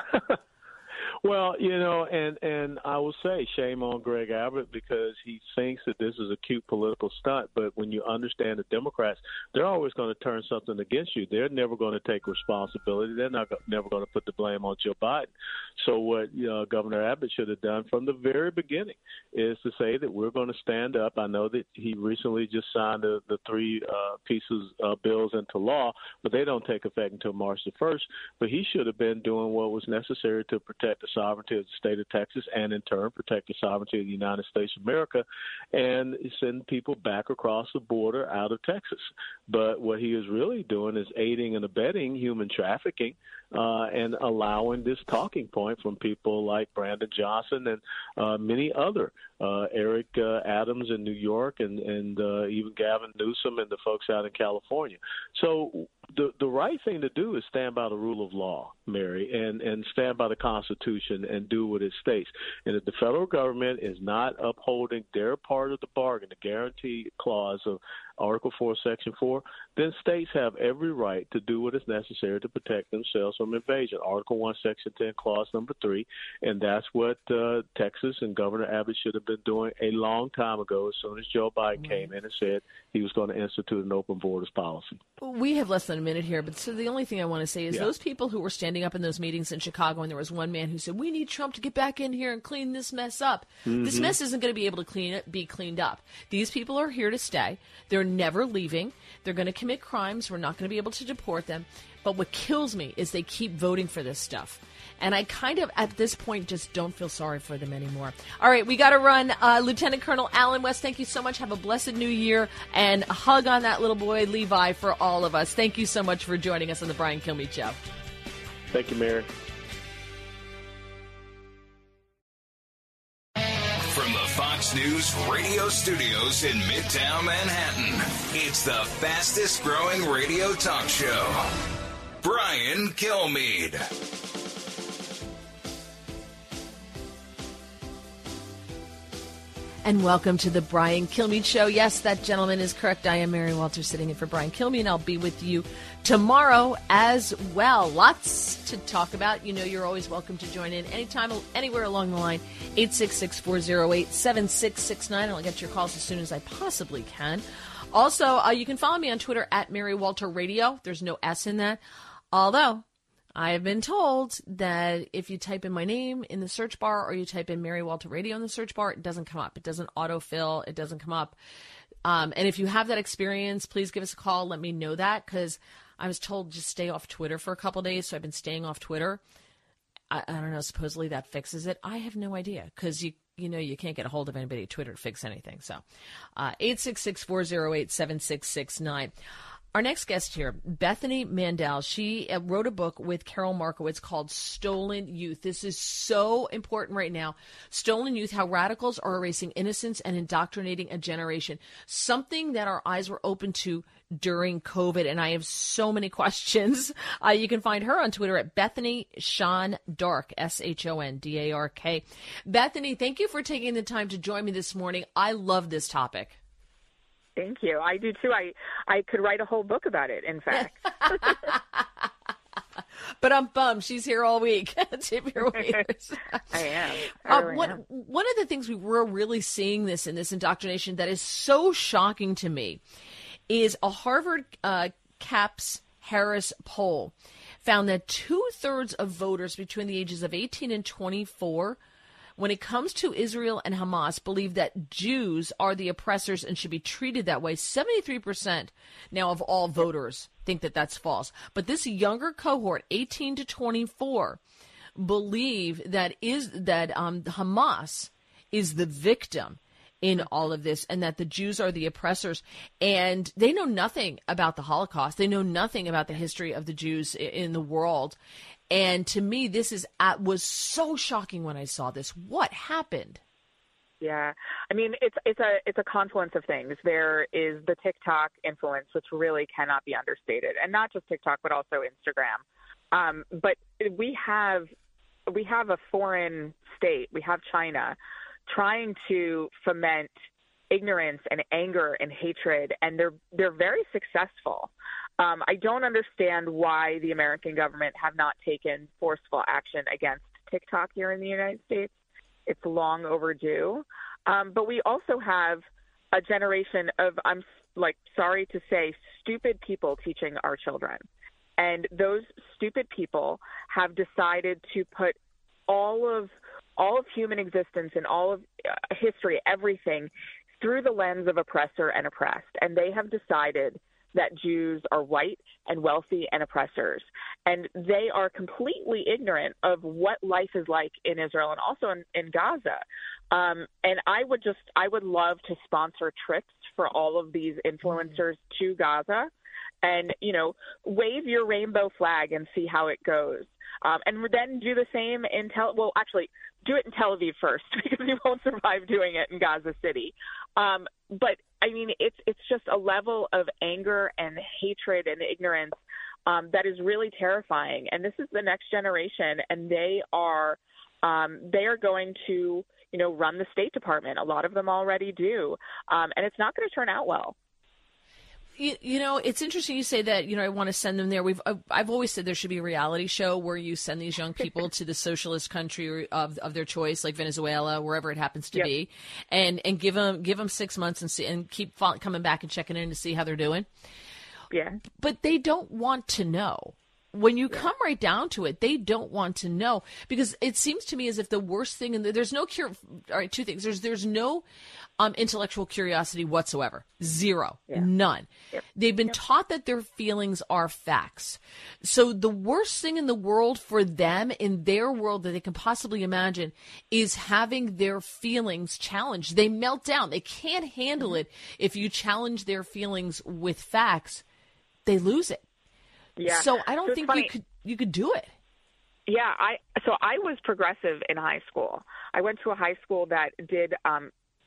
Well, you know, and, and I will say shame on Greg Abbott because he thinks that this is a cute political stunt. But when you understand the Democrats, they're always going to turn something against you. They're never going to take responsibility. They're not never going to put the blame on Joe Biden. So what you know, Governor Abbott should have done from the very beginning is to say that we're going to stand up. I know that he recently just signed the, the three uh, pieces of bills into law, but they don't take effect until March the first. But he should have been doing what was necessary to protect the sovereignty of the state of Texas and in turn protect the sovereignty of the United States of America and send people back across the border out of Texas. But what he is really doing is aiding and abetting human trafficking uh, and allowing this talking point from people like Brandon Johnson and uh, many other, uh, Eric uh, Adams in New York and, and uh, even Gavin Newsom and the folks out in California. So the the right thing to do is stand by the rule of law, Mary, and, and stand by the Constitution and do what it states. And if the federal government is not upholding their part of the bargain, the guarantee clause of Article four, Section four, then states have every right to do what is necessary to protect themselves from invasion. Article one, Section ten, Clause number three, and that's what uh, Texas and Governor Abbott should have been doing a long time ago as soon as Joe Biden mm-hmm. came in and said he was going to institute an open borders policy. We have less than a minute here, but so the only thing I want to say is yeah. those people who were standing up in those meetings in Chicago, and there was one man who said, we need Trump to get back in here and clean this mess up. Mm-hmm. This mess isn't going to be able to clean it, be cleaned up. These people are here to stay. They're never leaving. They're going to commit crimes. We're not going to be able to deport them. But what kills me is they keep voting for this stuff. And I kind of, at this point, just don't feel sorry for them anymore. All right, we got to run. Uh, Lieutenant Colonel Allen West, thank you so much. Have a blessed new year. And a hug on that little boy, Levi, for all of us. Thank you so much for joining us on the Brian Kilmeade Show. Thank you, Mary. From the Fox News radio studios in Midtown Manhattan, it's the fastest growing radio talk show. Brian Kilmeade. And welcome to the Brian Kilmeade Show. Yes, that gentleman is correct. I am Mary Walters sitting in for Brian Kilmeade, and I'll be with you tomorrow as well. Lots to talk about. You know you're always welcome to join in anytime, anywhere along the line. eight six six, four oh eight, seven six six nine, and I'll get your calls as soon as I possibly can. Also, uh, you can follow me on Twitter at Mary Walter Radio. There's no S in that. Although, I have been told that if you type in my name in the search bar or you type in Mary Walter Radio in the search bar, it doesn't come up. It doesn't autofill. It doesn't come up. Um, and if you have that experience, please give us a call. Let me know that, because I was told just stay off Twitter for a couple of days, so I've been staying off Twitter. I, I don't know. Supposedly that fixes it. I have no idea, because you you know you can't get a hold of anybody at Twitter to fix anything. So uh, eight six six, four oh eight, seven six six nine. Our next guest here, Bethany Mandel, she wrote a book with Carol Markowitz called Stolen Youth. This is so important right now. Stolen Youth, how radicals are erasing innocence and indoctrinating a generation. Something that our eyes were open to during COVID, and I have so many questions. Uh, you can find her on Twitter at Bethany Shon Dark, S H O N D A R K. Bethany, thank you for taking the time to join me this morning. I love this topic. Thank you. I do too. I, I could write a whole book about it, in fact. But I'm bummed. She's here all week. Tip your waiters. I am. I uh, really one, am. one of the things we were really seeing this in this indoctrination that is so shocking to me is a Harvard uh, CAPS Harris poll found that two-thirds of voters between the ages of eighteen and twenty-four, when it comes to Israel and Hamas, believe that Jews are the oppressors and should be treated that way. seventy-three percent now of all voters think that that's false. But this younger cohort, eighteen to twenty-four, believe that is that um, Hamas is the victim in all of this, and that the Jews are the oppressors. And they know nothing about the Holocaust. They know nothing about the history of the Jews in the world. And to me, this is uh, was so shocking when I saw this. What happened? Yeah. I mean, it's it's a it's a confluence of things. There is the TikTok influence, which really cannot be understated, and not just TikTok, but also Instagram. Um, but we have we have a foreign state, we have China, trying to foment ignorance and anger and hatred, and they're they're very successful. Um, I don't understand why the American government have not taken forceful action against TikTok here in the United States. It's long overdue. Um, but we also have a generation of, I'm like sorry to say, stupid people teaching our children. And those stupid people have decided to put all of all of human existence and all of uh, history, everything, through the lens of oppressor and oppressed. And they have decided that Jews are white and wealthy and oppressors. And they are completely ignorant of what life is like in Israel and also in, in Gaza. Um, and I would just, I would love to sponsor trips for all of these influencers to Gaza and, you know, wave your rainbow flag and see how it goes. Um, and then do the same in Tel, well, actually do it in Tel Aviv first, because you won't survive doing it in Gaza City. Um, but I mean, it's, it's just a level of anger and hatred and ignorance um, that is really terrifying. And this is the next generation, and they are, um, they are going to, you know, run the State Department. A lot of them already do. Um, and it's not going to turn out well. You, you know, it's interesting you say that, you know, I want to send them there. We've, I've always said there should be a reality show where you send these young people to the socialist country of, of their choice, like Venezuela, wherever it happens to yep. be, and, and give them, give them six months and see, and keep coming back and checking in to see how they're doing. Yeah. But they don't want to know. When you come right down to it, they don't want to know, because it seems to me as if the worst thing, and there's no cure. All right, two things. There's there's no um, intellectual curiosity whatsoever. Zero. Yeah. None. Yep. They've been yep. taught that their feelings are facts. So the worst thing in the world for them, in their world that they can possibly imagine, is having their feelings challenged. They melt down. They can't handle mm-hmm. it. If you challenge their feelings with facts, they lose it. Yeah. So I don't so think funny. you could you could do it. Yeah, I so I was progressive in high school. I went to a high school that did um,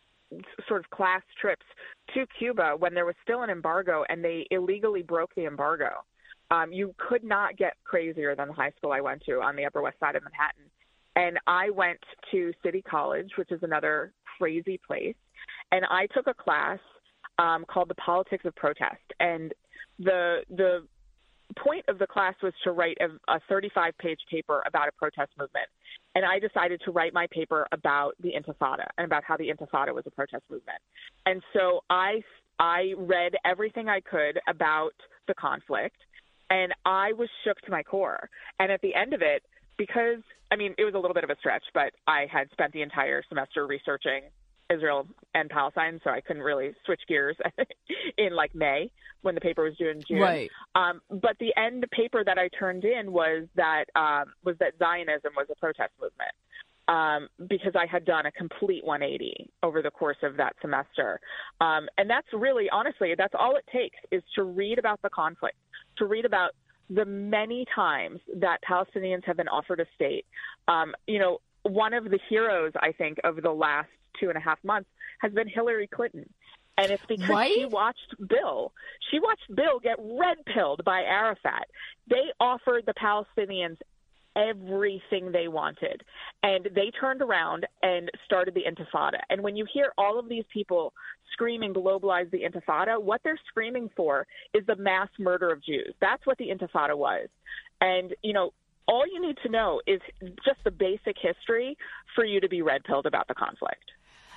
sort of class trips to Cuba when there was still an embargo, and they illegally broke the embargo. Um, you could not get crazier than the high school I went to on the Upper West Side of Manhattan. And I went to City College, which is another crazy place, and I took a class um, called The Politics of Protest. And the the point of the class was to write a, a thirty-five page paper about a protest movement. And I decided to write my paper about the Intifada and about how the Intifada was a protest movement. And so I, I read everything I could about the conflict, and I was shook to my core. And at the end of it, because, I mean, it was a little bit of a stretch, but I had spent the entire semester researching Israel and Palestine, so I couldn't really switch gears in like May when the paper was due in June. Right. Um, but the end paper that I turned in was that um, was that Zionism was a protest movement, um, because I had done a complete one eighty over the course of that semester. Um, and that's really, honestly, that's all it takes is to read about the conflict, to read about the many times that Palestinians have been offered a state. Um, you know, one of the heroes, I think, of the last two and a half months has been Hillary Clinton. And it's because right? she watched Bill. She watched Bill get red-pilled by Arafat. They offered the Palestinians everything they wanted. And they turned around and started the Intifada. And when you hear all of these people screaming globalize the Intifada, what they're screaming for is the mass murder of Jews. That's what the Intifada was. And, you know, all you need to know is just the basic history for you to be red-pilled about the conflict.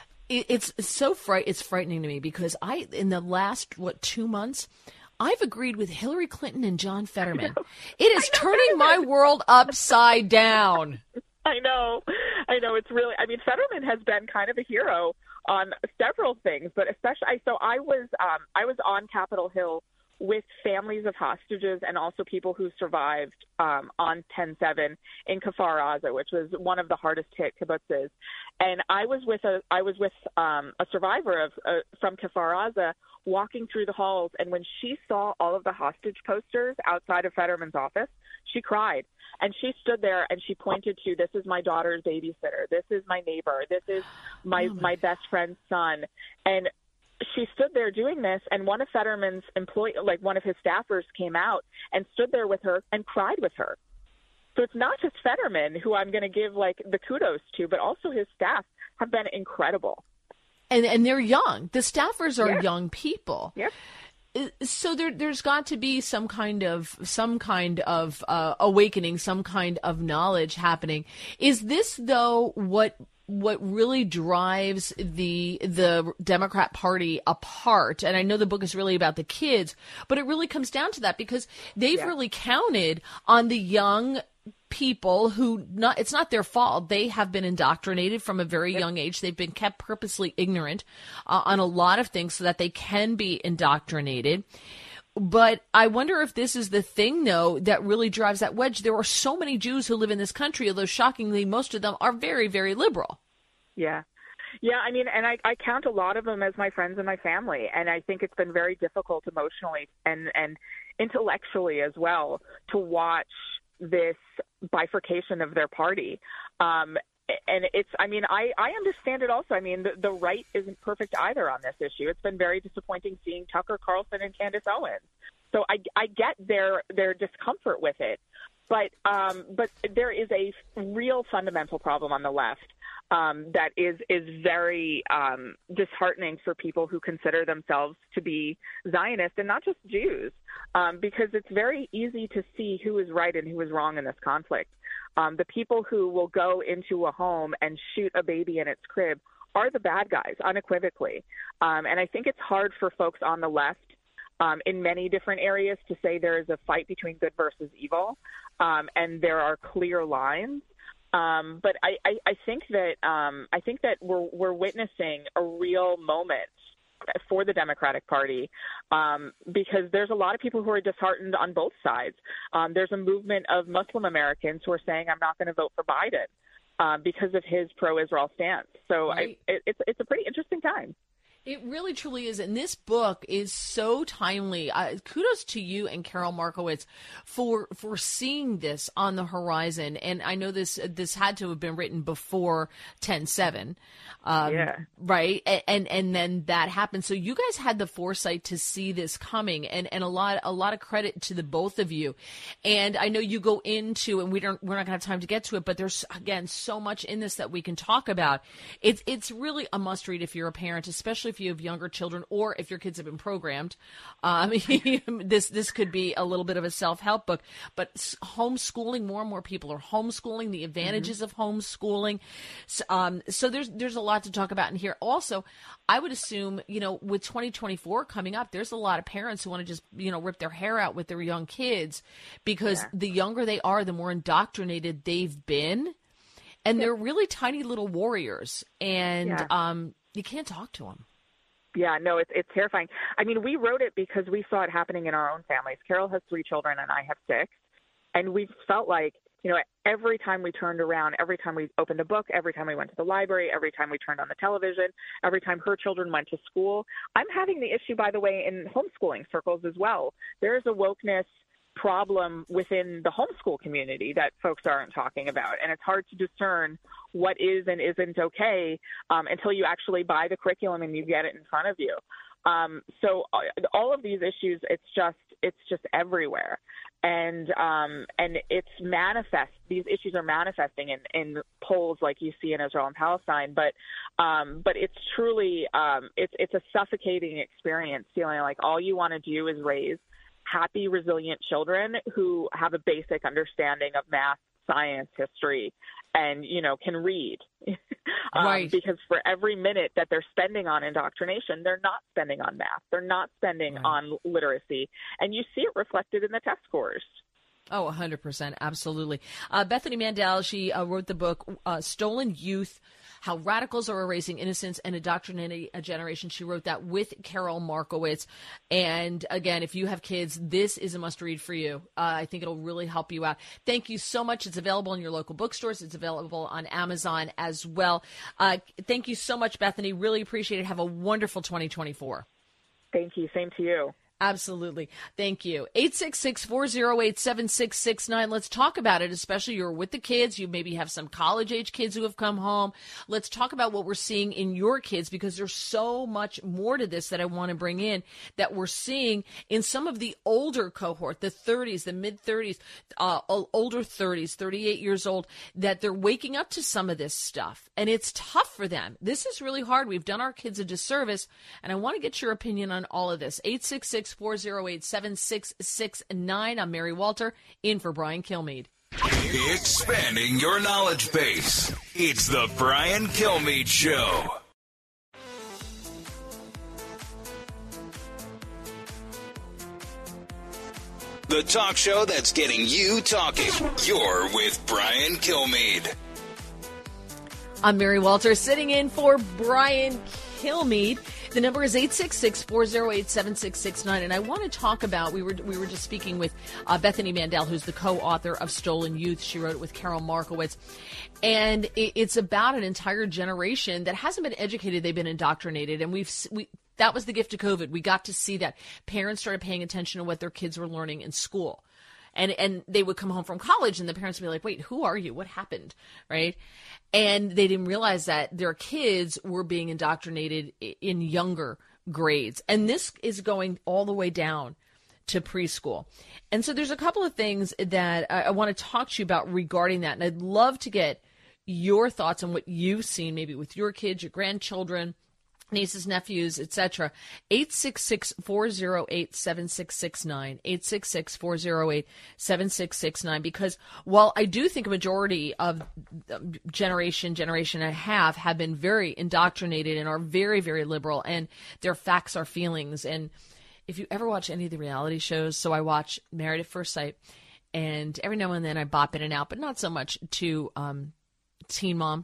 It's so fright. It's frightening to me because I, in the last, what, two months, I've agreed with Hillary Clinton and John Fetterman. It is turning my world upside down. I know. I know. It's really, I mean, Fetterman has been kind of a hero on several things, but especially, so I was, um, I was on Capitol Hill with families of hostages and also people who survived um, on ten seven in Kfar Aza, which was one of the hardest hit kibbutzes. And I was with a I was with um, a survivor of uh, from Kfar Aza walking through the halls, and when she saw all of the hostage posters outside of Fetterman's office, She cried. And she stood there and she pointed to, this is my daughter's babysitter. This is my neighbor. This is my, oh my. my best friend's son. And she stood there doing this, and one of Fetterman's employee, like one of his staffers, came out and stood there with her and cried with her. So it's not just Fetterman who I'm going to give like the kudos to, but also his staff have been incredible. And and they're young. The staffers are yeah. young people. Yep. So there, there's got to be some kind of some kind of uh, awakening, some kind of knowledge happening. Is this though what what really drives the the Democrat Party apart? And I know the book is really about the kids, but it really comes down to that because they've yeah. really counted on the young people who not it's not their fault. They have been indoctrinated from a very young age. They've been kept purposely ignorant uh, on a lot of things so that they can be indoctrinated. But I wonder if this is the thing, though, that really drives that wedge. There are so many Jews who live in this country, although shockingly, most of them are very, very liberal. Yeah. Yeah, I mean, and I, I count a lot of them as my friends and my family, and I think it's been very difficult emotionally and, and intellectually as well to watch this bifurcation of their party. Um, and it's, I mean, I, I understand it also. I mean, the, the right isn't perfect either on this issue. It's been very disappointing seeing Tucker Carlson and Candace Owens. So I, I get their, their discomfort with it. But, um, but there is a real fundamental problem on the left um, that is, is very um, disheartening for people who consider themselves to be Zionist and not just Jews, um, because it's very easy to see who is right and who is wrong in this conflict. Um, the people who will go into a home and shoot a baby in its crib are the bad guys, unequivocally. Um, and I think it's hard for folks on the left Um, in many different areas to say there is a fight between good versus evil, um, and there are clear lines. Um, but I, I, I think that um, I think that we're we're witnessing a real moment for the Democratic Party um, because there's a lot of people who are disheartened on both sides. Um, there's a movement of Muslim Americans who are saying, I'm not going to vote for Biden uh, because of his pro-Israel stance. So right. I, it, it's it's a pretty interesting time. It really, truly is. And this book is so timely. Uh, kudos to you and Carol Markowitz for for seeing this on the horizon. And I know this this had to have been written before ten seven. Um, yeah. Right. And, and and then that happened. So you guys had the foresight to see this coming, and, and a lot a lot of credit to the both of you. And I know you go into, and we don't we're not gonna have time to get to it, but there's again so much in this that we can talk about. It's it's really a must read if you're a parent, especially if you have younger children or if your kids have been programmed. Um, this this could be a little bit of a self-help book, but homeschooling, more and more people are homeschooling, the advantages mm-hmm. of homeschooling. So, um, so there's there's a lot to talk about in here. Also, I would assume, you know, with twenty twenty-four coming up, there's a lot of parents who want to just, you know, rip their hair out with their young kids because yeah. the younger they are, the more indoctrinated they've been. And yeah. they're really tiny little warriors, and yeah. um, you can't talk to them. Yeah, no, it's it's terrifying. I mean, we wrote it because we saw it happening in our own families. Carol has three children and I have six. And we felt like, you know, every time we turned around, every time we opened a book, every time we went to the library, every time we turned on the television, every time her children went to school. I'm having the issue, by the way, in homeschooling circles as well. There is a wokeness problem within the homeschool community that folks aren't talking about. And it's hard to discern what is and isn't okay um, until you actually buy the curriculum and you get it in front of you. Um, so all of these issues, it's just it's just everywhere. And um, and it's manifest. These issues are manifesting in, in polls like you see in Israel and Palestine. But um, but it's truly um, it's it's a suffocating experience, feeling like all you want to do is raise happy, resilient children who have a basic understanding of math, science, history, and, you know, can read. um, right. Because for every minute that they're spending on indoctrination, they're not spending on math. They're not spending right. on literacy. And you see it reflected in the test scores. Oh, one hundred percent. Absolutely. Uh, Bethany Mandel, she uh, wrote the book, uh, Stolen Youth, How Radicals Are Erasing Innocence and Indoctrinating a Generation. She wrote that with Carol Markowitz. And again, if you have kids, this is a must read for you. Uh, I think it'll really help you out. Thank you so much. It's available in your local bookstores. It's available on Amazon as well. Uh, thank you so much, Bethany. Really appreciate it. Have a wonderful twenty twenty-four. Thank you. Same to you. Absolutely. Thank you. eight six six, four oh eight, seven six six nine. Let's talk about it, especially you're with the kids. You maybe have some college-age kids who have come home. Let's talk about what we're seeing in your kids, because there's so much more to this that I want to bring in that we're seeing in some of the older cohort, the thirties, the mid-thirties, uh, older thirties, thirty-eight years old, that they're waking up to some of this stuff. And it's tough for them. This is really hard. We've done our kids a disservice, and I want to get your opinion on all of this. eight six six, four oh eight, seven six six nine. I'm Mary Walter, in for Brian Kilmeade. Expanding your knowledge base. It's the Brian Kilmeade Show. The talk show that's getting you talking. You're with Brian Kilmeade. I'm Mary Walter, sitting in for Brian Kilmeade. The number is eight six six, four oh eight, seven six six nine, and I want to talk about, we were we were just speaking with uh, Bethany Mandel, who's the co-author of Stolen Youth. She wrote it with Carol Markowitz, and it, it's about an entire generation that hasn't been educated, they've been indoctrinated, and we've we that was the gift of COVID. We got to see that. Parents started paying attention to what their kids were learning in school. And and they would come home from college, and the parents would be like, wait, who are you? What happened? Right? And they didn't realize that their kids were being indoctrinated in younger grades. And this is going all the way down to preschool. And so there's a couple of things that I, I want to talk to you about regarding that. And I'd love to get your thoughts on what you've seen, maybe with your kids, your grandchildren, nieces, nephews, et cetera. eight six six, four oh eight, seven six six nine. eight six six, four oh eight, seven six six nine. Because while I do think a majority of generation, generation and a half have been very indoctrinated and are very, very liberal, and their facts are feelings. And if you ever watch any of the reality shows, so I watch Married at First Sight, and every now and then I bop in and out, but not so much to um, Teen Mom.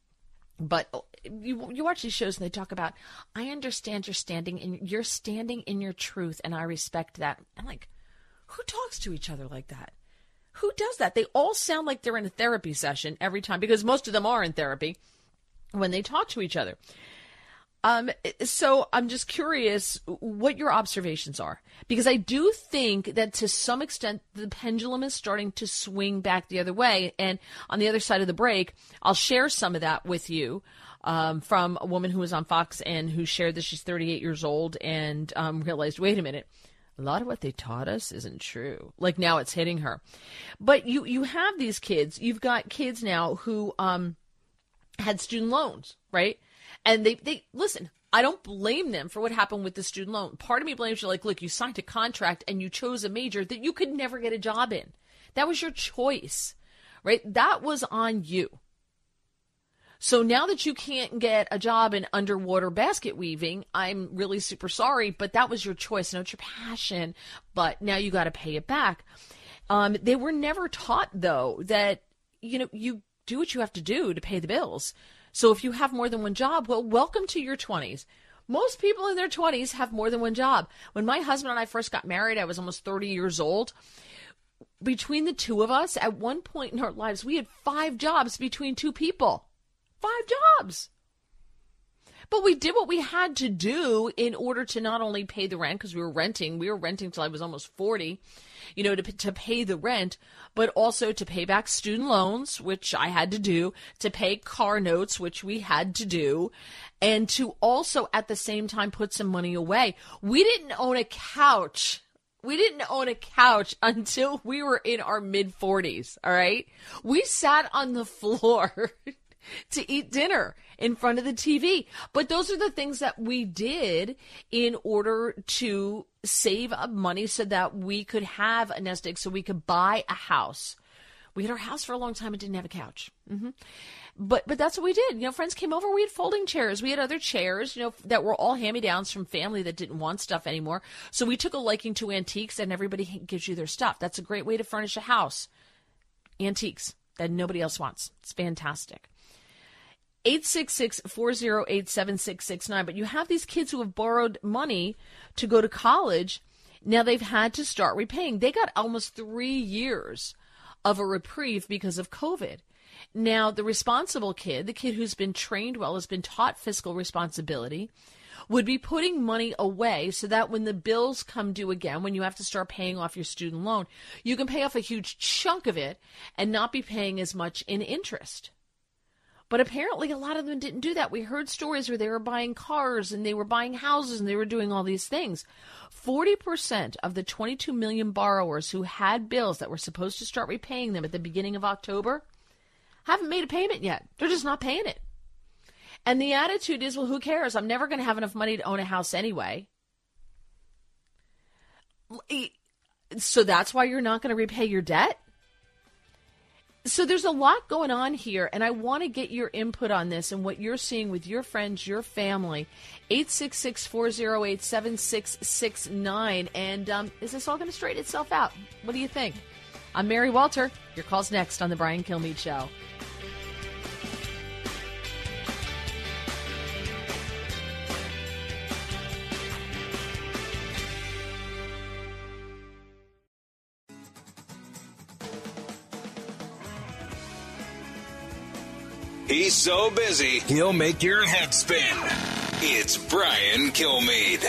But you you watch these shows and they talk about, I understand you're standing in you're standing in your truth, and I respect that. I'm like, who talks to each other like that? Who does that? They all sound like they're in a therapy session every time, because most of them are in therapy when they talk to each other. Um, so I'm just curious what your observations are, because I do think that to some extent the pendulum is starting to swing back the other way. And on the other side of the break, I'll share some of that with you um, from a woman who was on Fox and who shared that she's thirty-eight years old and um, realized, wait a minute, a lot of what they taught us isn't true. Like, now it's hitting her. But you, you have these kids, you've got kids now who um, had student loans, right? And they, they listen, I don't blame them for what happened with the student loan. Part of me blames you, like, look, you signed a contract and you chose a major that you could never get a job in. That was your choice, right? That was on you. So now that you can't get a job in underwater basket weaving, I'm really super sorry, but that was your choice. I know it's your passion, but now you got to pay it back. Um, they were never taught, though, that, you know, you do what you have to do to pay the bills. So if you have more than one job, well, welcome to your twenties. Most people in their twenties have more than one job. When my husband and I first got married, I was almost thirty years old. Between the two of us, at one point in our lives, we had five jobs between two people. Five jobs. But we did what we had to do in order to not only pay the rent, because we were renting, we were renting till I was almost forty, you know, to, to pay the rent, but also to pay back student loans, which I had to do, to pay car notes, which we had to do, and to also at the same time put some money away. We didn't own a couch. We didn't own a couch until we were in our mid forties, all right? We sat on the floor to eat dinner in front of the T V. But those are the things that we did in order to save up money so that we could have a nest egg, so we could buy a house. We had our house for a long time and didn't have a couch. Mm-hmm. But but that's what we did. You know, friends came over, we had folding chairs. We had other chairs, you know, that were all hand-me-downs from family that didn't want stuff anymore. So we took a liking to antiques, and everybody gives you their stuff. That's a great way to furnish a house. Antiques that nobody else wants. It's fantastic. eight six six, four oh eight, seven six six nine. But you have these kids who have borrowed money to go to college. Now they've had to start repaying. They got almost three years of a reprieve because of COVID. Now, the responsible kid, the kid who's been trained well, has been taught fiscal responsibility, would be putting money away so that when the bills come due again, when you have to start paying off your student loan, you can pay off a huge chunk of it and not be paying as much in interest. But apparently a lot of them didn't do that. We heard stories where they were buying cars and they were buying houses and they were doing all these things. forty percent of the twenty-two million borrowers who had bills that were supposed to start repaying them at the beginning of October haven't made a payment yet. They're just not paying it. And the attitude is, well, who cares? I'm never going to have enough money to own a house anyway. So that's why you're not going to repay your debt? So there's a lot going on here, and I want to get your input on this and what you're seeing with your friends, your family. eight six six, four oh eight, seven six six nine. And um, is this all going to straighten itself out? What do you think? I'm Mary Walter. Your call's next on The Brian Kilmeade Show. He's so busy, he'll make your head spin. It's Brian Kilmeade.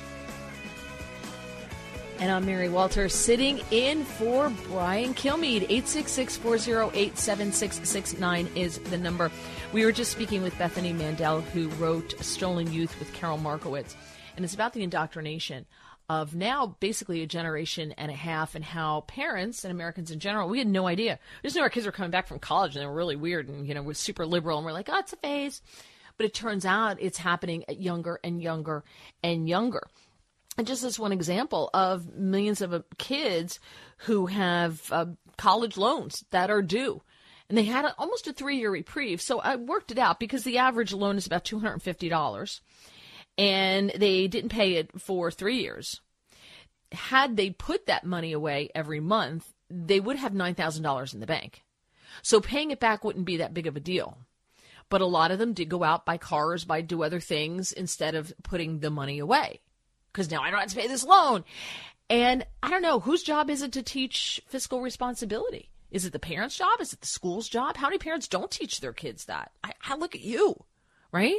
And I'm Mary Walter, sitting in for Brian Kilmeade. eight six six, four oh eight, seven six six nine is the number. We were just speaking with Bethany Mandel, who wrote Stolen Youth with Carol Markowitz. And it's about the indoctrination of now basically a generation and a half, and how parents and Americans in general, we had no idea. We just knew our kids were coming back from college and they were really weird and, you know, we're super liberal and we're like, oh, it's a phase. But it turns out it's happening at younger and younger and younger. And just as one example of millions of uh, kids who have uh, college loans that are due. And they had a, almost a three-year reprieve. So I worked it out because the average loan is about two hundred fifty dollars. And they didn't pay it for three years. Had they put that money away every month, they would have nine thousand dollars in the bank. So paying it back wouldn't be that big of a deal. But a lot of them did go out, buy cars, buy do other things instead of putting the money away. Because now I don't have to pay this loan. And I don't know, whose job is it to teach fiscal responsibility? Is it the parents' job? Is it the school's job? How many parents don't teach their kids that? I, I look at you, right?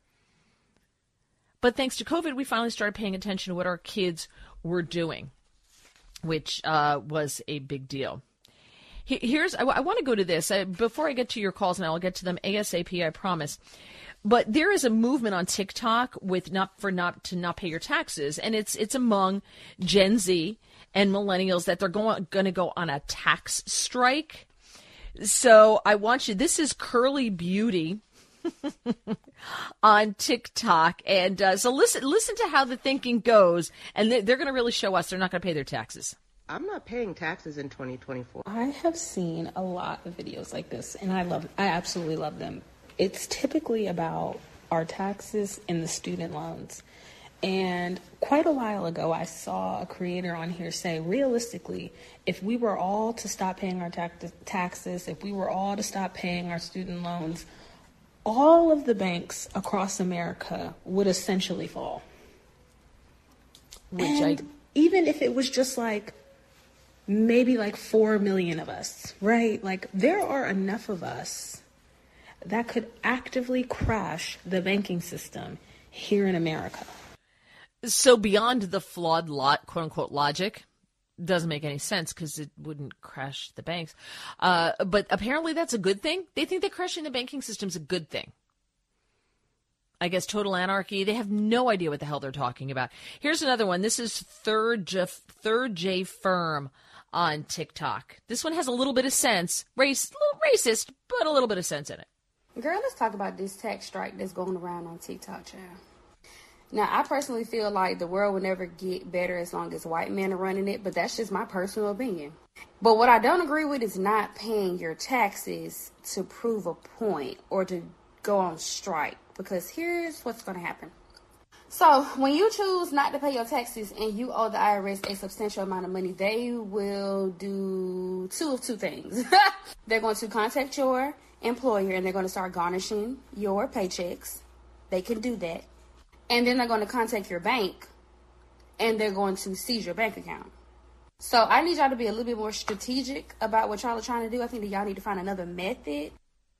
But thanks to COVID, we finally started paying attention to what our kids were doing, which uh, was a big deal. Here's, I, I want to go to this. I, before I get to your calls, and I'll get to them ASAP, I promise. But there is a movement on TikTok with not for not to not pay your taxes, and it's it's among Gen Z and millennials that they're going going to go on a tax strike. So I want you. This is Curly Beauty on TikTok, and uh, so listen listen to how the thinking goes, and they, they're going to really show us they're not going to pay their taxes. I'm not paying taxes in twenty twenty-four. I have seen a lot of videos like this, and I love I absolutely love them. It's typically about our taxes and the student loans. And quite a while ago, I saw a creator on here say, realistically, if we were all to stop paying our tax- taxes, if we were all to stop paying our student loans, all of the banks across America would essentially fall. Which and I... even if it was just like maybe like four million of us, right? Like there are enough of us that could actively crash the banking system here in America. So beyond the flawed lot, quote unquote logic, doesn't make any sense because it wouldn't crash the banks. Uh, but apparently that's a good thing. They think that crashing the banking system is a good thing. I guess total anarchy. They have no idea what the hell they're talking about. Here's another one. This is Third J, Third J Firm on TikTok. This one has a little bit of sense. Race, a little racist, but a little bit of sense in it. Girl, let's talk about this tax strike that's going around on TikTok, child. Now, I personally feel like the world will never get better as long as white men are running it, but that's just my personal opinion. But what I don't agree with is not paying your taxes to prove a point or to go on strike, because here's what's going to happen. So when you choose not to pay your taxes and you owe the I R S a substantial amount of money, they will do two of two things. They're going to contact your employer and they're going to start garnishing your paychecks. They can do that. And then they're going to contact your bank and they're going to seize your bank account. So I need y'all to be a little bit more strategic about what y'all are trying to do. I think that y'all need to find another method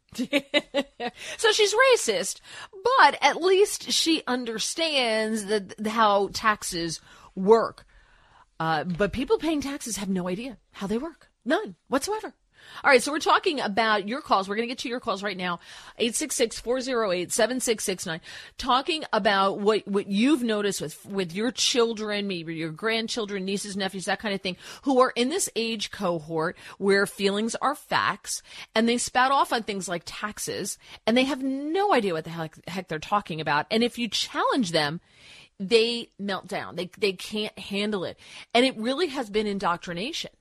So she's racist, but at least she understands that how taxes work. Uh, but people paying taxes have no idea how they work. None whatsoever. All right, so we're talking about your calls. We're going to get to your calls right now. eight six six, four oh eight, seven six six nine. Talking about what, what you've noticed with, with your children, maybe your grandchildren, nieces, nephews, that kind of thing, who are in this age cohort where feelings are facts, and they spout off on things like taxes, and they have no idea what the heck, heck they're talking about. And if you challenge them, they melt down. They, they can't handle it. And it really has been indoctrination.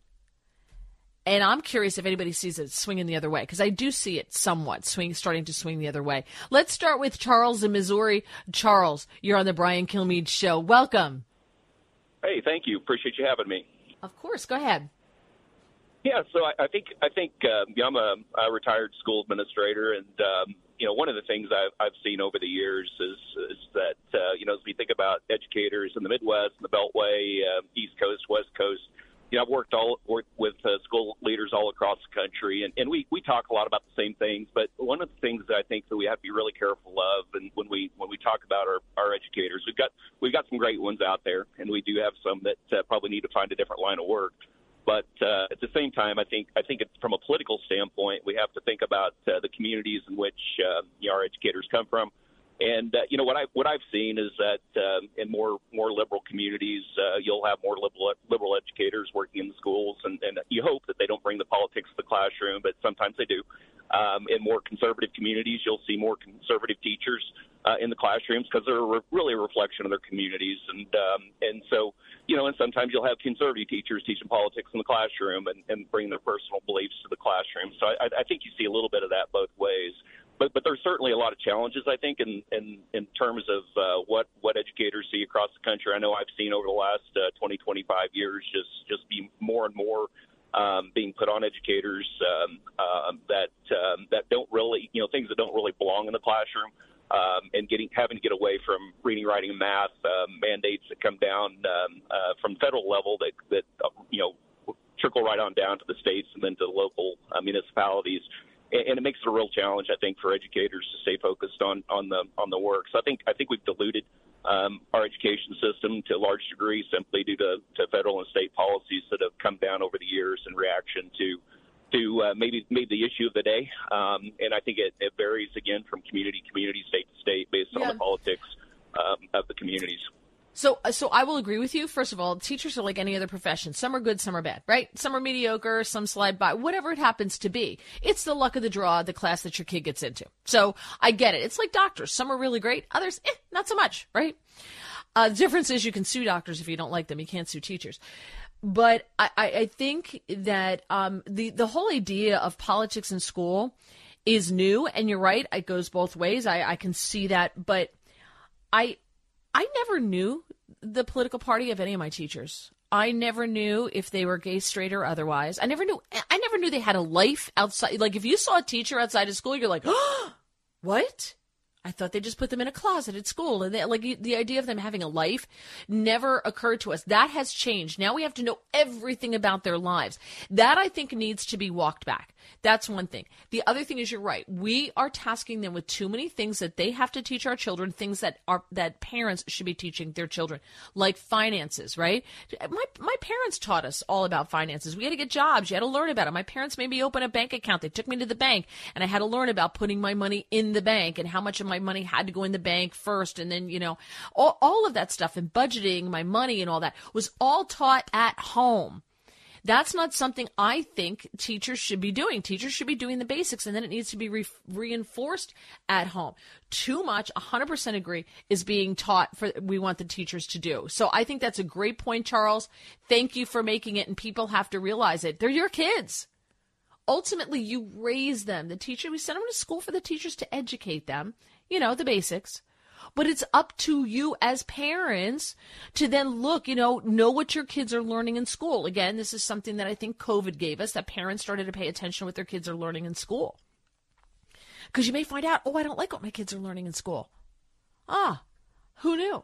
And I'm curious if anybody sees it swinging the other way, because I do see it somewhat swing, starting to swing the other way. Let's start with Charles in Missouri. Charles, you're on the Brian Kilmeade Show. Welcome. Hey, thank you. Appreciate you having me. Of course. Go ahead. Yeah, so I, I think I think uh, you know, I'm a, a retired school administrator, and um, you know, one of the things I've, I've seen over the years is is that uh, you know, as we think about educators in the Midwest, and the Beltway, uh, East Coast, West Coast. You know, I've worked all worked with uh, school leaders all across the country, and, and we, we talk a lot about the same things. But one of the things that I think that we have to be really careful of, and when we when we talk about our, our educators, we've got we've got some great ones out there, and we do have some that uh, probably need to find a different line of work. But uh, at the same time, I think I think it's, from a political standpoint, we have to think about uh, the communities in which uh, you know, our educators come from. And uh, you know what I what I've seen is that um, in more more liberal communities, uh, you'll have more liberal liberal educators working in the schools, and, and you hope that they don't bring the politics to the classroom, but sometimes they do. Um, in more conservative communities, you'll see more conservative teachers uh, in the classrooms because they're re- really a reflection of their communities, and um, and so you know, and sometimes you'll have conservative teachers teaching politics in the classroom and, and bring their personal beliefs to the classroom. So I, I think you see a little bit of that both ways. But but there's certainly a lot of challenges, I think, in in, in terms of uh, what, what educators see across the country. I know I've seen over the last uh, twenty, twenty-five years just, just be more and more um, being put on educators um, uh, that um, that don't really, you know, things that don't really belong in the classroom, um, and getting having to get away from reading, writing, and math um, mandates that come down um, uh, from federal level that, that uh, you know, trickle right on down to the states and then to the local uh, municipalities. And it makes it a real challenge, I think, for educators to stay focused on, on the on the work. So I think I think we've diluted um, our education system to a large degree simply due to, to federal and state policies that have come down over the years in reaction to to uh, maybe maybe the issue of the day. Um, and I think it, it varies again from community to community, state to state, based yeah. on the politics um, of the communities. So, so I will agree with you. First of all, teachers are like any other profession. Some are good, some are bad, right? Some are mediocre, some slide by, whatever it happens to be. It's the luck of the draw, the class that your kid gets into. So I get it. It's like doctors. Some are really great. Others, eh, not so much, right? Uh, the difference is you can sue doctors if you don't like them. You can't sue teachers. But I, I, I think that um, the, the whole idea of politics in school is new. And you're right. It goes both ways. I, I can see that. But I... I never knew the political party of any of my teachers. I never knew if they were gay, straight, or otherwise. I never knew. I never knew they had a life outside. Like if you saw a teacher outside of school, you're like, oh, what? I thought they just put them in a closet at school. And they, like the idea of them having a life never occurred to us. That has changed. Now we have to know everything about their lives. That I think needs to be walked back. That's one thing. The other thing is you're right. We are tasking them with too many things that they have to teach our children, things that are that parents should be teaching their children, like finances, right? My my parents taught us all about finances. We had to get jobs. You had to learn about it. My parents made me open a bank account. They took me to the bank, and I had to learn about putting my money in the bank and how much of my money had to go in the bank first. And then, you know, all, all of that stuff and budgeting my money and all that was all taught at home. That's not something I think teachers should be doing. Teachers should be doing the basics, and then it needs to be re- reinforced at home. Too much, one hundred percent agree, is being taught for we want the teachers to do. So I think that's a great point, Charles. Thank you for making it, and people have to realize it. They're your kids. Ultimately, you raise them. The teacher, we send them to school for the teachers to educate them, you know, the basics. But it's up to you as parents to then look, you know, know what your kids are learning in school. Again, this is something that I think COVID gave us, that parents started to pay attention to what their kids are learning in school. Because you may find out, oh, I don't like what my kids are learning in school. Ah, who knew?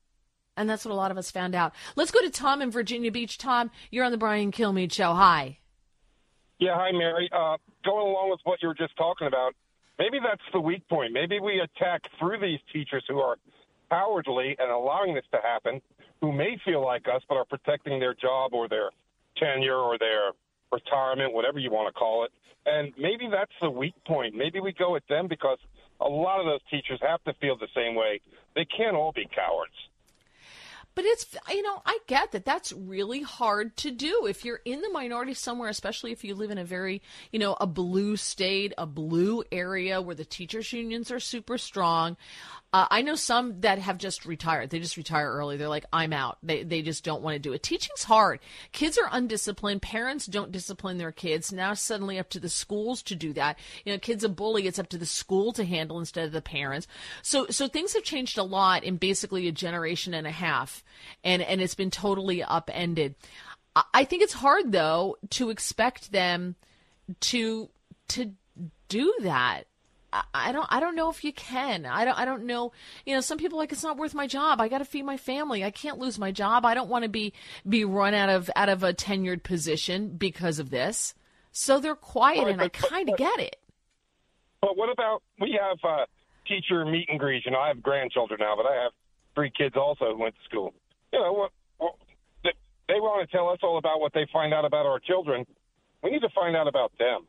And that's what a lot of us found out. Let's go to Tom in Virginia Beach. Tom, you're on the Brian Kilmeade Show. Hi. Yeah, hi, Mary. Uh, going along with what you were just talking about, maybe that's the weak point. Maybe we attack through these teachers who are cowardly and allowing this to happen, who may feel like us but are protecting their job or their tenure or their retirement, whatever you want to call it. And maybe that's the weak point. Maybe we go at them because a lot of those teachers have to feel the same way. They can't all be cowards. But it's, you know, I get that that's really hard to do. If you're in the minority somewhere, especially if you live in a very, you know, a blue state, a blue area where the teachers' unions are super strong. Uh, I know some that have just retired. They just retire early. They're like, I'm out. They they just don't want to do it. Teaching's hard. Kids are undisciplined. Parents don't discipline their kids. Now it's suddenly up to the schools to do that. You know, kids a bully, it's up to the school to handle instead of the parents. So so things have changed a lot in basically a generation and a half, and, and it's been totally upended. I, I think it's hard, though, to expect them to to do that. I don't I don't know if you can. I don't I don't know. You know, some people are like, it's not worth my job. I got to feed my family. I can't lose my job. I don't want to be be run out of out of a tenured position because of this. So they're quiet, right, and but, I kind of get it. But what about, we have uh, teacher meet and greets. You know, I have grandchildren now, but I have three kids also who went to school. You know, what, what, they, they want to tell us all about what they find out about our children. We need to find out about them.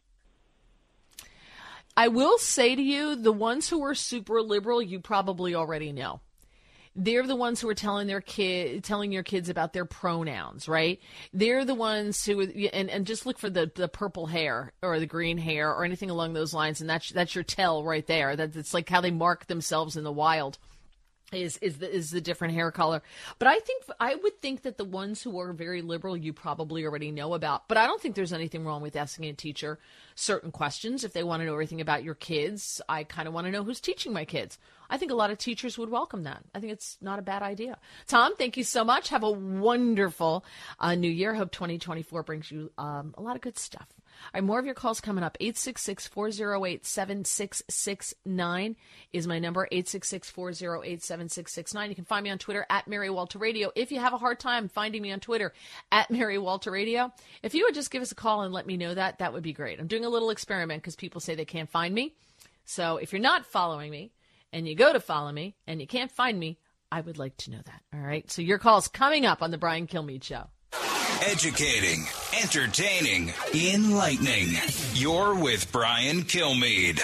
I will say to you, the ones who are super liberal, you probably already know. They're the ones who are telling their kid, telling your kids about their pronouns, right? They're the ones who, and, and just look for the, the purple hair or the green hair or anything along those lines, and that's that's your tell right there. That it's like how they mark themselves in the wild. Is is the is the different hair color. But I think I would think that the ones who are very liberal you probably already know about. But I don't think there's anything wrong with asking a teacher certain questions if they want to know everything about your kids. I kind of want to know who's teaching my kids. I think a lot of teachers would welcome that. I think it's not a bad idea. Tom, thank you so much. Have a wonderful uh, new year. Hope twenty twenty-four brings you um, a lot of good stuff. All right, more of your calls coming up. eight six six, four oh eight, seven six six nine is my number, eight six six, four oh eight, seven six six nine. You can find me on Twitter, at Mary Walter Radio. If you have a hard time finding me on Twitter, at Mary Walter Radio, if you would just give us a call and let me know that, that would be great. I'm doing a little experiment because people say they can't find me. So if you're not following me and you go to follow me and you can't find me, I would like to know that. All right, so your call's coming up on the Brian Kilmeade Show. Educating, entertaining, enlightening. You're with Brian Kilmeade.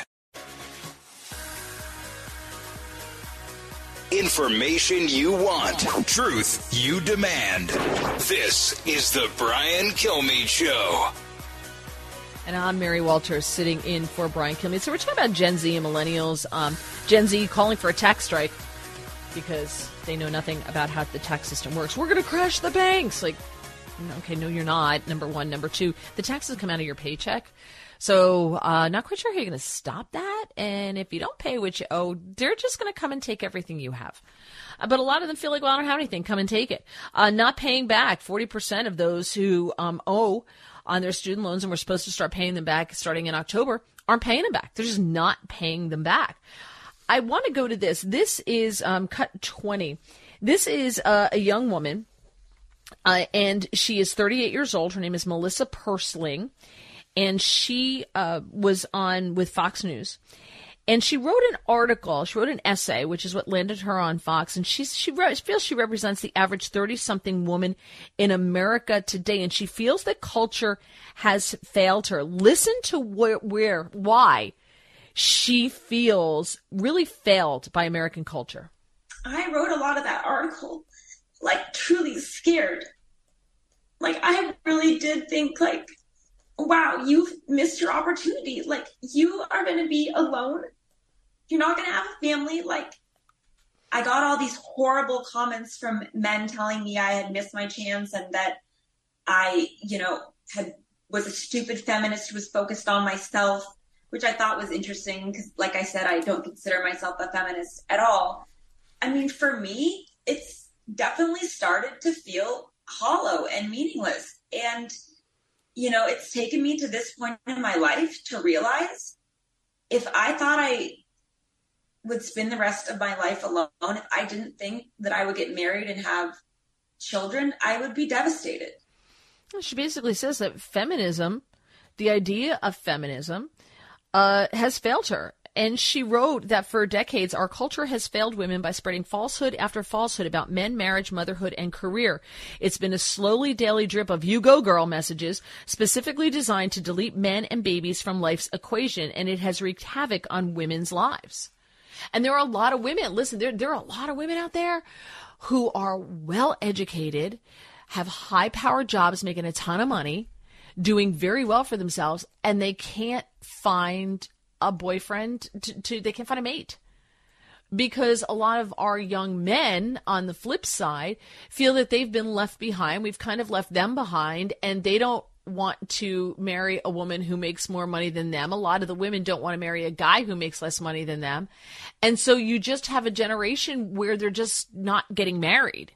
Information you want, truth you demand. This is the Brian Kilmeade Show. And I'm Mary Walters, sitting in for Brian Kilmeade. So we're talking about Gen Z and millennials. Um, Gen Z calling for a tax strike because they know nothing about how the tax system works. We're going to crash the banks. Like, okay, no, you're not, number one. Number two, the taxes come out of your paycheck. So uh, not quite sure how you're going to stop that. And if you don't pay what you owe, they're just going to come and take everything you have. Uh, but a lot of them feel like, well, I don't have anything. Come and take it. Uh, not paying back. forty percent of those who um, owe on their student loans and we're supposed to start paying them back starting in October aren't paying them back. They're just not paying them back. I want to go to this. This is um, cut twenty. This is uh, a young woman. Uh, and she is thirty-eight years old. Her name is Melissa Persling, and she uh, was on with Fox News. And she wrote an article. She wrote an essay, which is what landed her on Fox. And she's, she re- feels she represents the average thirty-something woman in America today. And she feels that culture has failed her. Listen to where, where why she feels really failed by American culture. I wrote a lot of that article like truly scared. Like I really did think like, wow, you've missed your opportunity. Like you are going to be alone. You're not going to have a family. Like I got all these horrible comments from men telling me I had missed my chance and that I, you know, had was a stupid feminist who was focused on myself, which I thought was interesting because like I said, I don't consider myself a feminist at all. I mean, for me, it's definitely started to feel hollow and meaningless. And, you know, it's taken me to this point in my life to realize if I thought I would spend the rest of my life alone, if I didn't think that I would get married and have children, I would be devastated. She basically says that feminism, the idea of feminism, uh, has failed her. and she wrote that for decades, our culture has failed women by spreading falsehood after falsehood about men, marriage, motherhood, and career. It's been a slowly daily drip of you go girl messages specifically designed to delete men and babies from life's equation, and it has wreaked havoc on women's lives. And there are a lot of women, listen, there, there are a lot of women out there who are well educated, have high powered jobs, making a ton of money, doing very well for themselves, and they can't find a boyfriend to, to they can't find a mate. Because a lot of our young men on the flip side feel that they've been left behind. We've kind of left them behind, and they don't want to marry a woman who makes more money than them. A lot of the women don't want to marry a guy who makes less money than them. And so you just have a generation where they're just not getting married.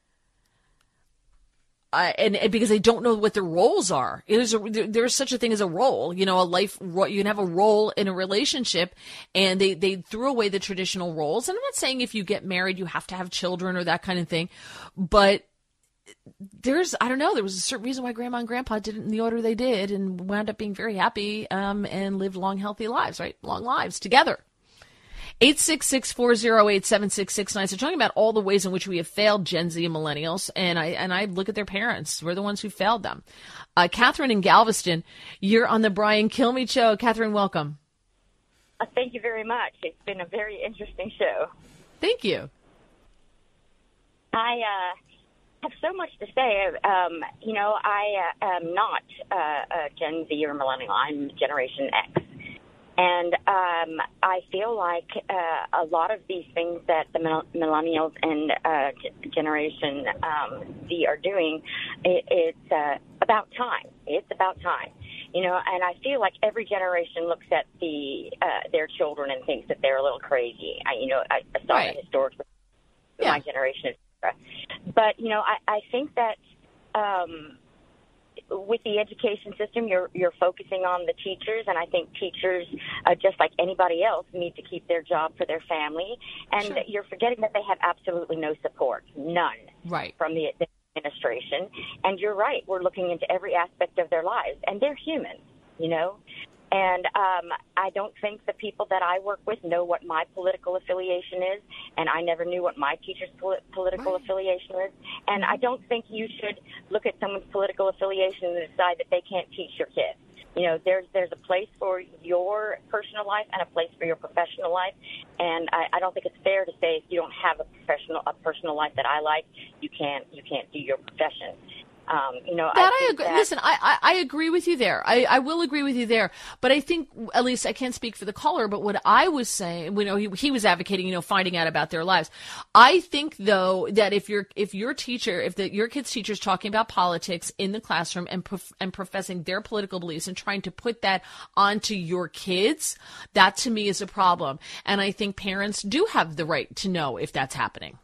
Uh, and, and because they don't know what their roles are. There's, a, there, there's such a thing as a role, you know, a life, you can have a role in a relationship, and they, they threw away the traditional roles. And I'm not saying if you get married, you have to have children or that kind of thing, but there's, I don't know, there was a certain reason why grandma and grandpa did it in the order they did and wound up being very happy, um, and lived long, healthy lives, right? Long lives together. eight six six, four oh eight, seven six six nine. So talking about all the ways in which we have failed Gen Z and millennials, and I and I look at their parents. We're the ones who failed them. Uh, Catherine in Galveston, you're on the Brian Kilmeade Show. Catherine, welcome. Uh, thank you very much. It's been a very interesting show. Thank you. I uh, have so much to say. Um, you know, I uh, am not uh, a Gen Z or millennial. I'm Generation X. And um, I feel like uh, a lot of these things that the millennials and uh, g- Generation um, Z are doing, it, it's uh, about time. It's about time. You know, and I feel like every generation looks at the uh, their children and thinks that they're a little crazy. I, you know, I, I saw right. it historically with yeah. my generation, et cetera. But, you know, I, I think that um, with the education system, you're you're focusing on the teachers, and I think teachers, uh, just like anybody else, need to keep their job for their family. And sure. you're forgetting that they have absolutely no support, none, right. from the administration. And you're right, we're looking into every aspect of their lives, and they're human, you know. And um, I don't think the people that I work with know what my political affiliation is, and I never knew what my teacher's pol- political right. affiliation is. And I don't think you should look at someone's political affiliation and decide that they can't teach your kids. You know, there's there's a place for your personal life and a place for your professional life, and I, I don't think it's fair to say if you don't have a professional a personal life that I like, you can't you can't do your profession. Um, you know, that I, I agree. That- Listen, I, I, I agree with you there. I, I will agree with you there. But I think, at least I can't speak for the caller, but what I was saying, you know, he, he was advocating, you know, finding out about their lives. I think, though, that if your if your teacher, if the, your kid's teacher is talking about politics in the classroom and prof, and professing their political beliefs and trying to put that onto your kids, that to me is a problem. And I think parents do have the right to know if that's happening.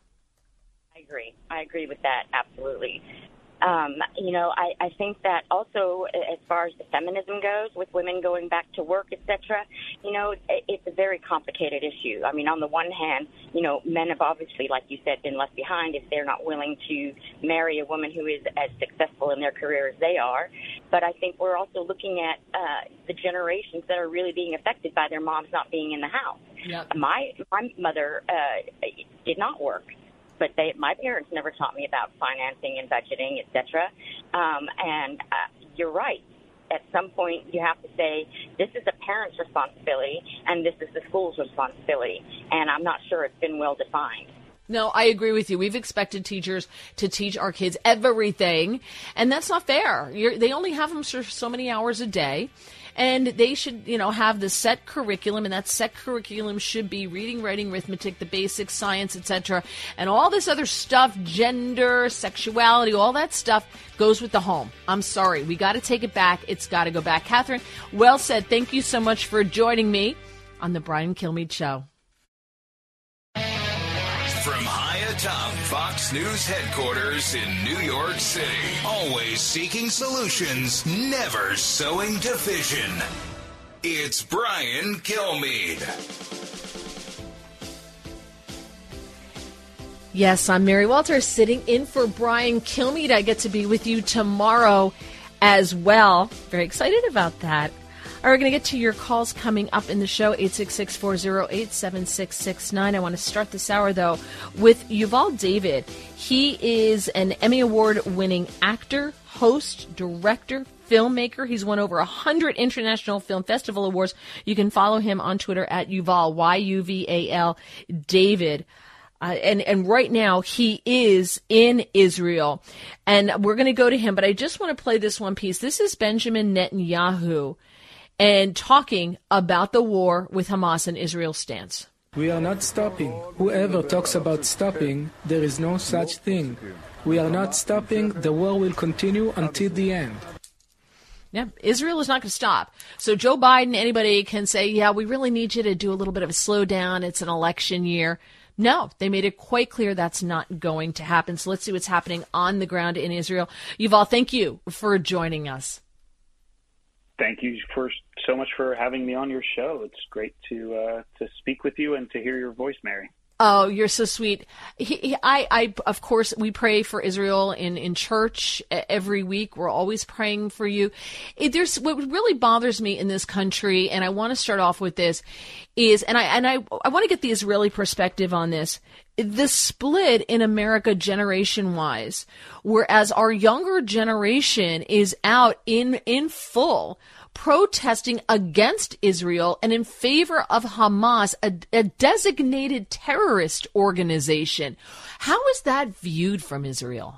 I agree. I agree with that. Absolutely. Um, you know, I, I think that also as far as the feminism goes, with women going back to work, et cetera, you know, it, it's a very complicated issue. I mean, on the one hand, you know, men have obviously, like you said, been left behind if they're not willing to marry a woman who is as successful in their career as they are. But I think we're also looking at uh, the generations that are really being affected by their moms not being in the house. Yep. My, my mother uh, did not work. But they, my parents never taught me about financing and budgeting, et cetera. Um, and uh, you're right. At some point, you have to say, this is a parent's responsibility, and this is the school's responsibility. And I'm not sure it's been well defined. No, I agree with you. We've expected teachers to teach our kids everything, and that's not fair. You're, they only have them for so many hours a day. And they should, you know, have the set curriculum, and that set curriculum should be reading, writing, arithmetic, the basics, science, et cetera. And all this other stuff, gender, sexuality, all that stuff goes with the home. I'm sorry. We got to take it back. It's got to go back. Catherine, well said. Thank you so much for joining me on the Brian Kilmeade Show. From high atop Fox News headquarters in New York City, always seeking solutions, never sowing division. It's Brian Kilmeade. Yes, I'm Mary Walters, sitting in for Brian Kilmeade. I get to be with you tomorrow as well. Very excited about that. All right, we're going to get to your calls coming up in the show, eight six six, four oh eight, seven six six nine. I want to start this hour, though, with Yuval David. He is an Emmy Award-winning actor, host, director, filmmaker. He's won over one hundred International Film Festival awards. You can follow him on Twitter at Yuval, Y U V A L, David. Uh, and, and right now he is in Israel, and we're going to go to him. But I just want to play this one piece. This is Benjamin Netanyahu and talking about the war with Hamas and Israel's stance. We are not stopping. Whoever talks about stopping, there is no such thing. We are not stopping. The war will continue until the end. Yeah, Israel is not going to stop. So Joe Biden, anybody can say, yeah, we really need you to do a little bit of a slowdown. It's an election year. No, they made it quite clear that's not going to happen. So let's see what's happening on the ground in Israel. Yuval, thank you for joining us. Thank you for so much for having me on your show. It's great to uh, to speak with you and to hear your voice, Mary. Oh, you're so sweet. He, he, I, I, of course, we pray for Israel in, in church every week. We're always praying for you. It, there's what really bothers me in this country, and I want to start off with this, is, and I and I, I want to get the Israeli perspective on this. The split in America generation-wise, whereas our younger generation is out in in full protesting against Israel and in favor of Hamas, a, a designated terrorist organization. How is that viewed from Israel?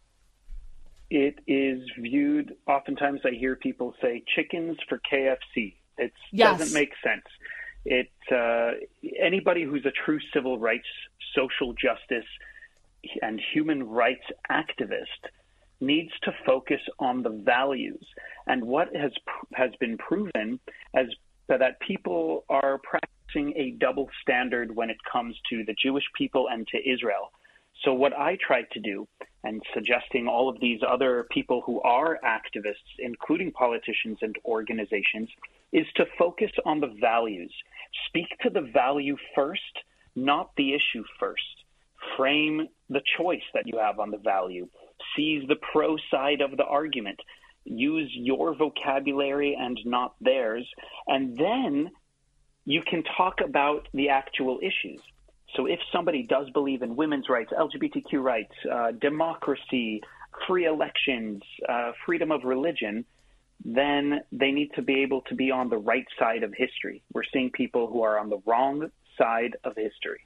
It is viewed, oftentimes I hear people say, chickens for K F C. It yes. doesn't make sense. It uh, anybody who's a true civil rights, social justice, and human rights activist needs to focus on the values. And what has has been proven as that people are practicing a double standard when it comes to the Jewish people and to Israel. So what I tried to do, and suggesting all of these other people who are activists, including politicians and organizations, is to focus on the values. Speak to the value first, not the issue first. Frame the choice that you have on the value. Seize the pro side of the argument. Use your vocabulary and not theirs. And then you can talk about the actual issues. So if somebody does believe in women's rights, L G B T Q rights, uh, democracy, free elections, uh, freedom of religion, then they need to be able to be on the right side of history. We're seeing people who are on the wrong side of history.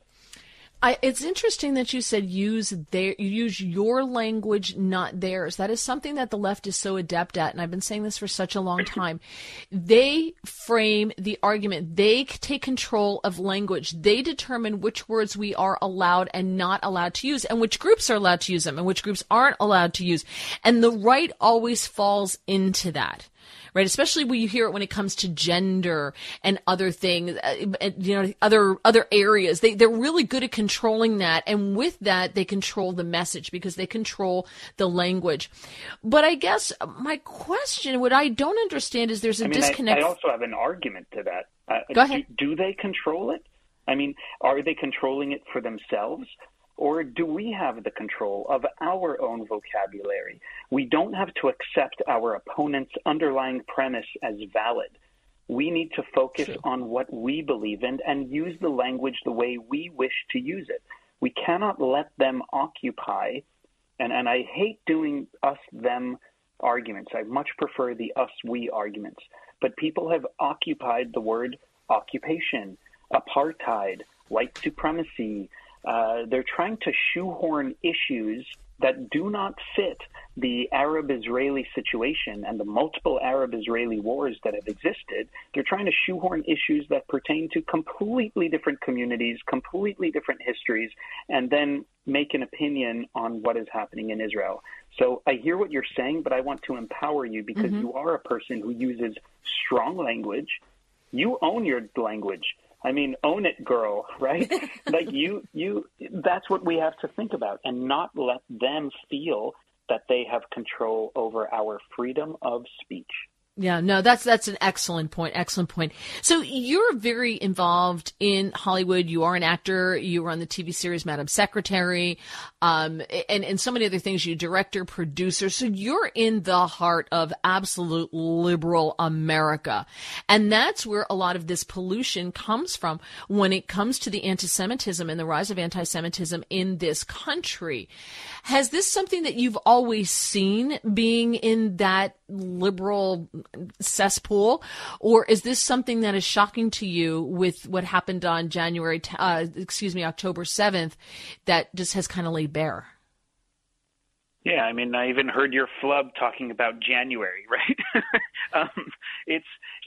I, it's interesting that you said use their, you use your language, not theirs. That is something that the left is so adept at, and I've been saying this for such a long time. They frame the argument. They take control of language. They determine which words we are allowed and not allowed to use, and which groups are allowed to use them, and which groups aren't allowed to use. And the right always falls into that. Right, especially when you hear it when it comes to gender and other things, uh, you know, other other areas. They they're really good at controlling that, and with that, they control the message because they control the language. But I guess my question, what I don't understand, is there's a I mean, disconnect. I, I also have an argument to that. Uh, Go ahead. Do, do they control it? I mean, are they controlling it for themselves? Or do we have the control of our own vocabulary? We don't have to accept our opponent's underlying premise as valid. We need to focus True. on what we believe in and use the language the way we wish to use it. We cannot let them occupy, and, and I hate doing us-them arguments. I much prefer the us-we arguments. But people have occupied the word occupation, apartheid, white supremacy. Uh, they're trying to shoehorn issues that do not fit the Arab-Israeli situation and the multiple Arab-Israeli wars that have existed. They're trying to shoehorn issues that pertain to completely different communities, completely different histories, and then make an opinion on what is happening in Israel. So I hear what you're saying, but I want to empower you because mm-hmm. you are a person who uses strong language. You own your language. I mean, own it, girl, right? Like you, you, that's what we have to think about and not let them feel that they have control over our freedom of speech. Yeah, no, that's that's an excellent point. Excellent point. So you're very involved in Hollywood. You are an actor. You were on the T V series Madam Secretary, um, and and so many other things. You director, producer. So you're in the heart of absolute liberal America, and that's where a lot of this pollution comes from when it comes to the anti-Semitism and the rise of anti-Semitism in this country. Has this something that you've always seen, being in that liberal cesspool, or is this something that is shocking to you with what happened on January, uh, excuse me, October seventh, that just has kind of laid bare? Yeah, I mean, I even heard your flub talking about January, right? um, it's,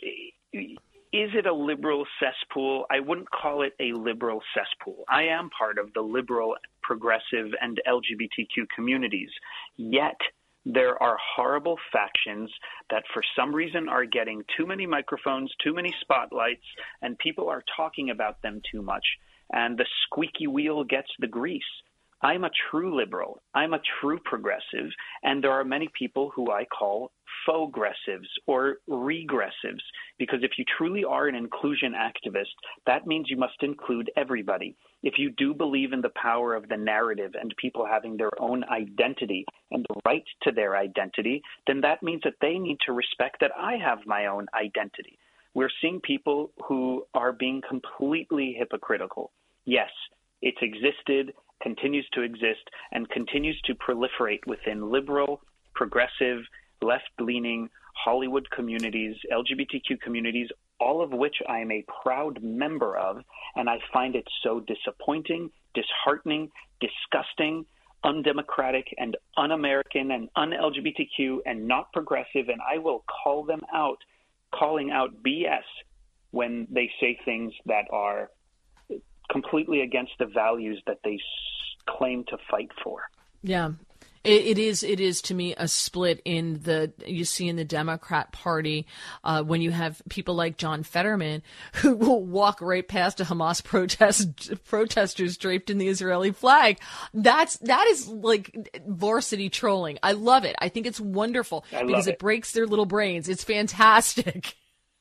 is it a liberal cesspool? I wouldn't call it a liberal cesspool. I am part of the liberal, progressive, and L G B T Q communities, yet there are horrible factions that for some reason are getting too many microphones, too many spotlights, and people are talking about them too much. And the squeaky wheel gets the grease. I'm a true liberal. I'm a true progressive. And there are many people who I call faux-gressives or regressives, because if you truly are an inclusion activist, that means you must include everybody. If you do believe in the power of the narrative and people having their own identity and the right to their identity, then that means that they need to respect that I have my own identity. We're seeing people who are being completely hypocritical. Yes, it's existed, continues to exist, and continues to proliferate within liberal, progressive, left-leaning Hollywood communities, L G B T Q communities, all of which I am a proud member of, and I find it so disappointing, disheartening, disgusting, undemocratic, and un-American, and un-L G B T Q, and not progressive, and I will call them out, calling out B S when they say things that are completely against the values that they claim to fight for. Yeah. It, it is, it is to me a split in the, you see in the Democrat Party, uh, when you have people like John Fetterman who will walk right past a Hamas protest, protesters draped in the Israeli flag. That's, that is like varsity trolling. I love it. I think it's wonderful I because it. it breaks their little brains. It's fantastic.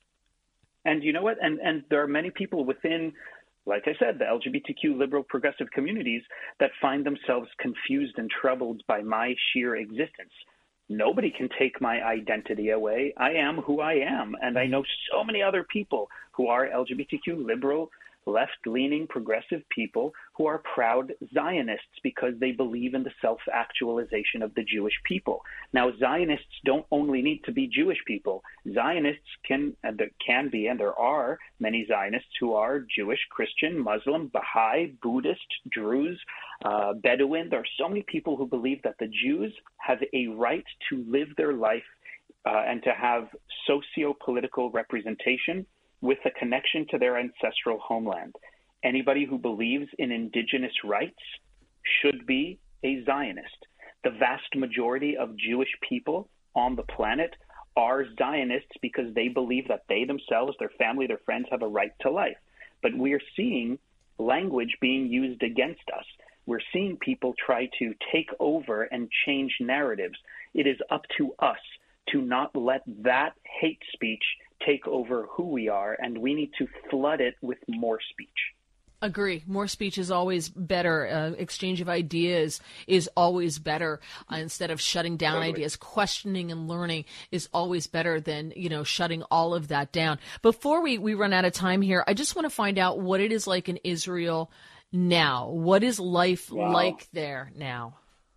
And you know what? And, and there are many people within, like I said, the L G B T Q liberal progressive communities that find themselves confused and troubled by my sheer existence. Nobody can take my identity away. I am who I am. And I know so many other people who are L G B T Q liberal, left-leaning, progressive people who are proud Zionists because they believe in the self-actualization of the Jewish people. Now, Zionists don't only need to be Jewish people. Zionists can, and there can be, and there are many Zionists who are Jewish, Christian, Muslim, Baha'i, Buddhist, Druze, uh, Bedouin. There are so many people who believe that the Jews have a right to live their life uh, and to have socio-political representation with a connection to their ancestral homeland. Anybody who believes in indigenous rights should be a Zionist. The vast majority of Jewish people on the planet are Zionists because they believe that they themselves, their family, their friends have a right to life. But we're seeing language being used against us. We're seeing people try to take over and change narratives. It is up to us to not let that hate speech take over who we are, and we need to flood it with more speech. Agree. More speech is always better. Uh, exchange of ideas is always better. Uh, instead of shutting down totally. ideas, questioning and learning is always better than, you know, shutting all of that down. Before we, we run out of time here, I just want to find out what it is like in Israel now. What is life wow. like there now?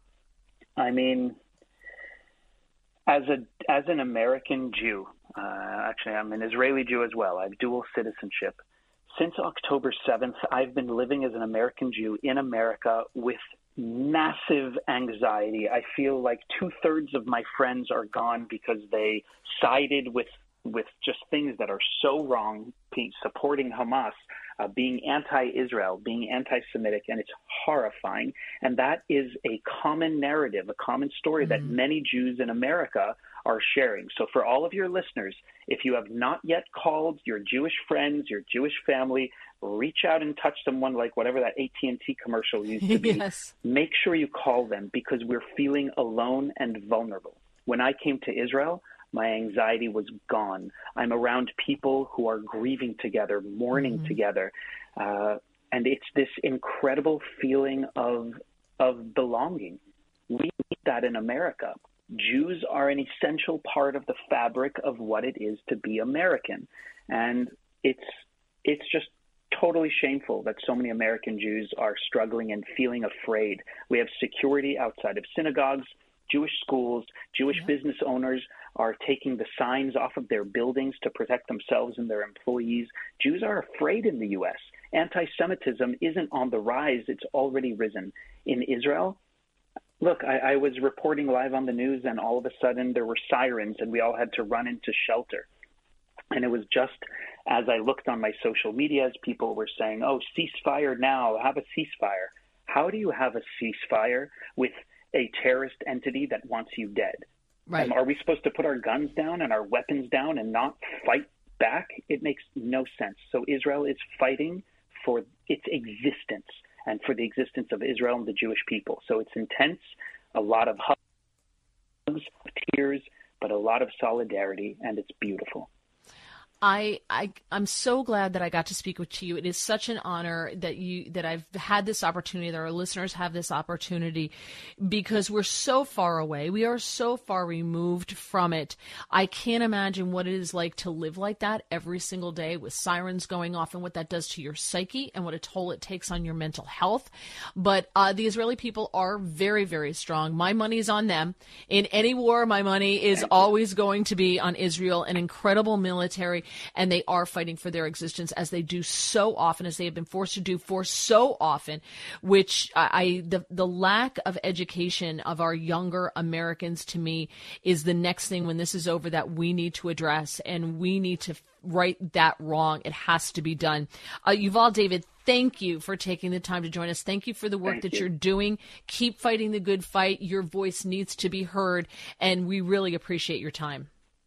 I mean, as a as an American Jew, uh, actually I'm an Israeli Jew as well. I have dual citizenship. Since October seventh, I've been living as an American Jew in America with massive anxiety. I feel like two-thirds of my friends are gone because they sided with with just things that are so wrong, supporting Hamas, uh, being anti-Israel, being anti-Semitic, and it's horrifying. And that is a common narrative, a common story mm-hmm. that many Jews in America are sharing. So for all of your listeners, if you have not yet called your Jewish friends, your Jewish family, reach out and touch someone like whatever that A T and T commercial used to be. Yes. Make sure you call them because we're feeling alone and vulnerable. When I came to Israel, My anxiety was gone. I'm around people who are grieving together, mourning mm-hmm. together. Uh, and it's this incredible feeling of of belonging. We need that in America. Jews are an essential part of the fabric of what it is to be American. And it's it's just totally shameful that so many American Jews are struggling and feeling afraid. We have security outside of synagogues, Jewish schools, Jewish yeah. business owners are taking the signs off of their buildings to protect themselves and their employees. Jews are afraid in the U S. Anti-Semitism isn't on the rise. It's already risen. In Israel, look, I, I was reporting live on the news, and all of a sudden there were sirens, and we all had to run into shelter. And it was just as I looked on my social media, as people were saying, oh, ceasefire now, have a ceasefire. How do you have a ceasefire with a terrorist entity that wants you dead? Right. Um, are we supposed to put our guns down and our weapons down and not fight back? It makes no sense. So Israel is fighting for its existence and for the existence of Israel and the Jewish people. So it's intense, a lot of hugs, tears, but a lot of solidarity, and it's beautiful. I, I, I'm so glad that I got to speak with you. It is such an honor that you, that I've had this opportunity, that our listeners have this opportunity, because we're so far away. We are so far removed from it. I can't imagine what it is like to live like that every single day with sirens going off, and what that does to your psyche and what a toll it takes on your mental health. But uh, the Israeli people are very, very strong. My money is on them. In any war, my money is always going to be on Israel, an incredible military. And they are fighting for their existence, as they do so often, as they have been forced to do for so often, which I, I the, the lack of education of our younger Americans, to me, is the next thing when this is over that we need to address, and we need to right that wrong. It has to be done. Uh, Yuval David, thank you for taking the time to join us. Thank you for the work Thank that you. you're doing. Keep fighting the good fight. Your voice needs to be heard, and we really appreciate your time.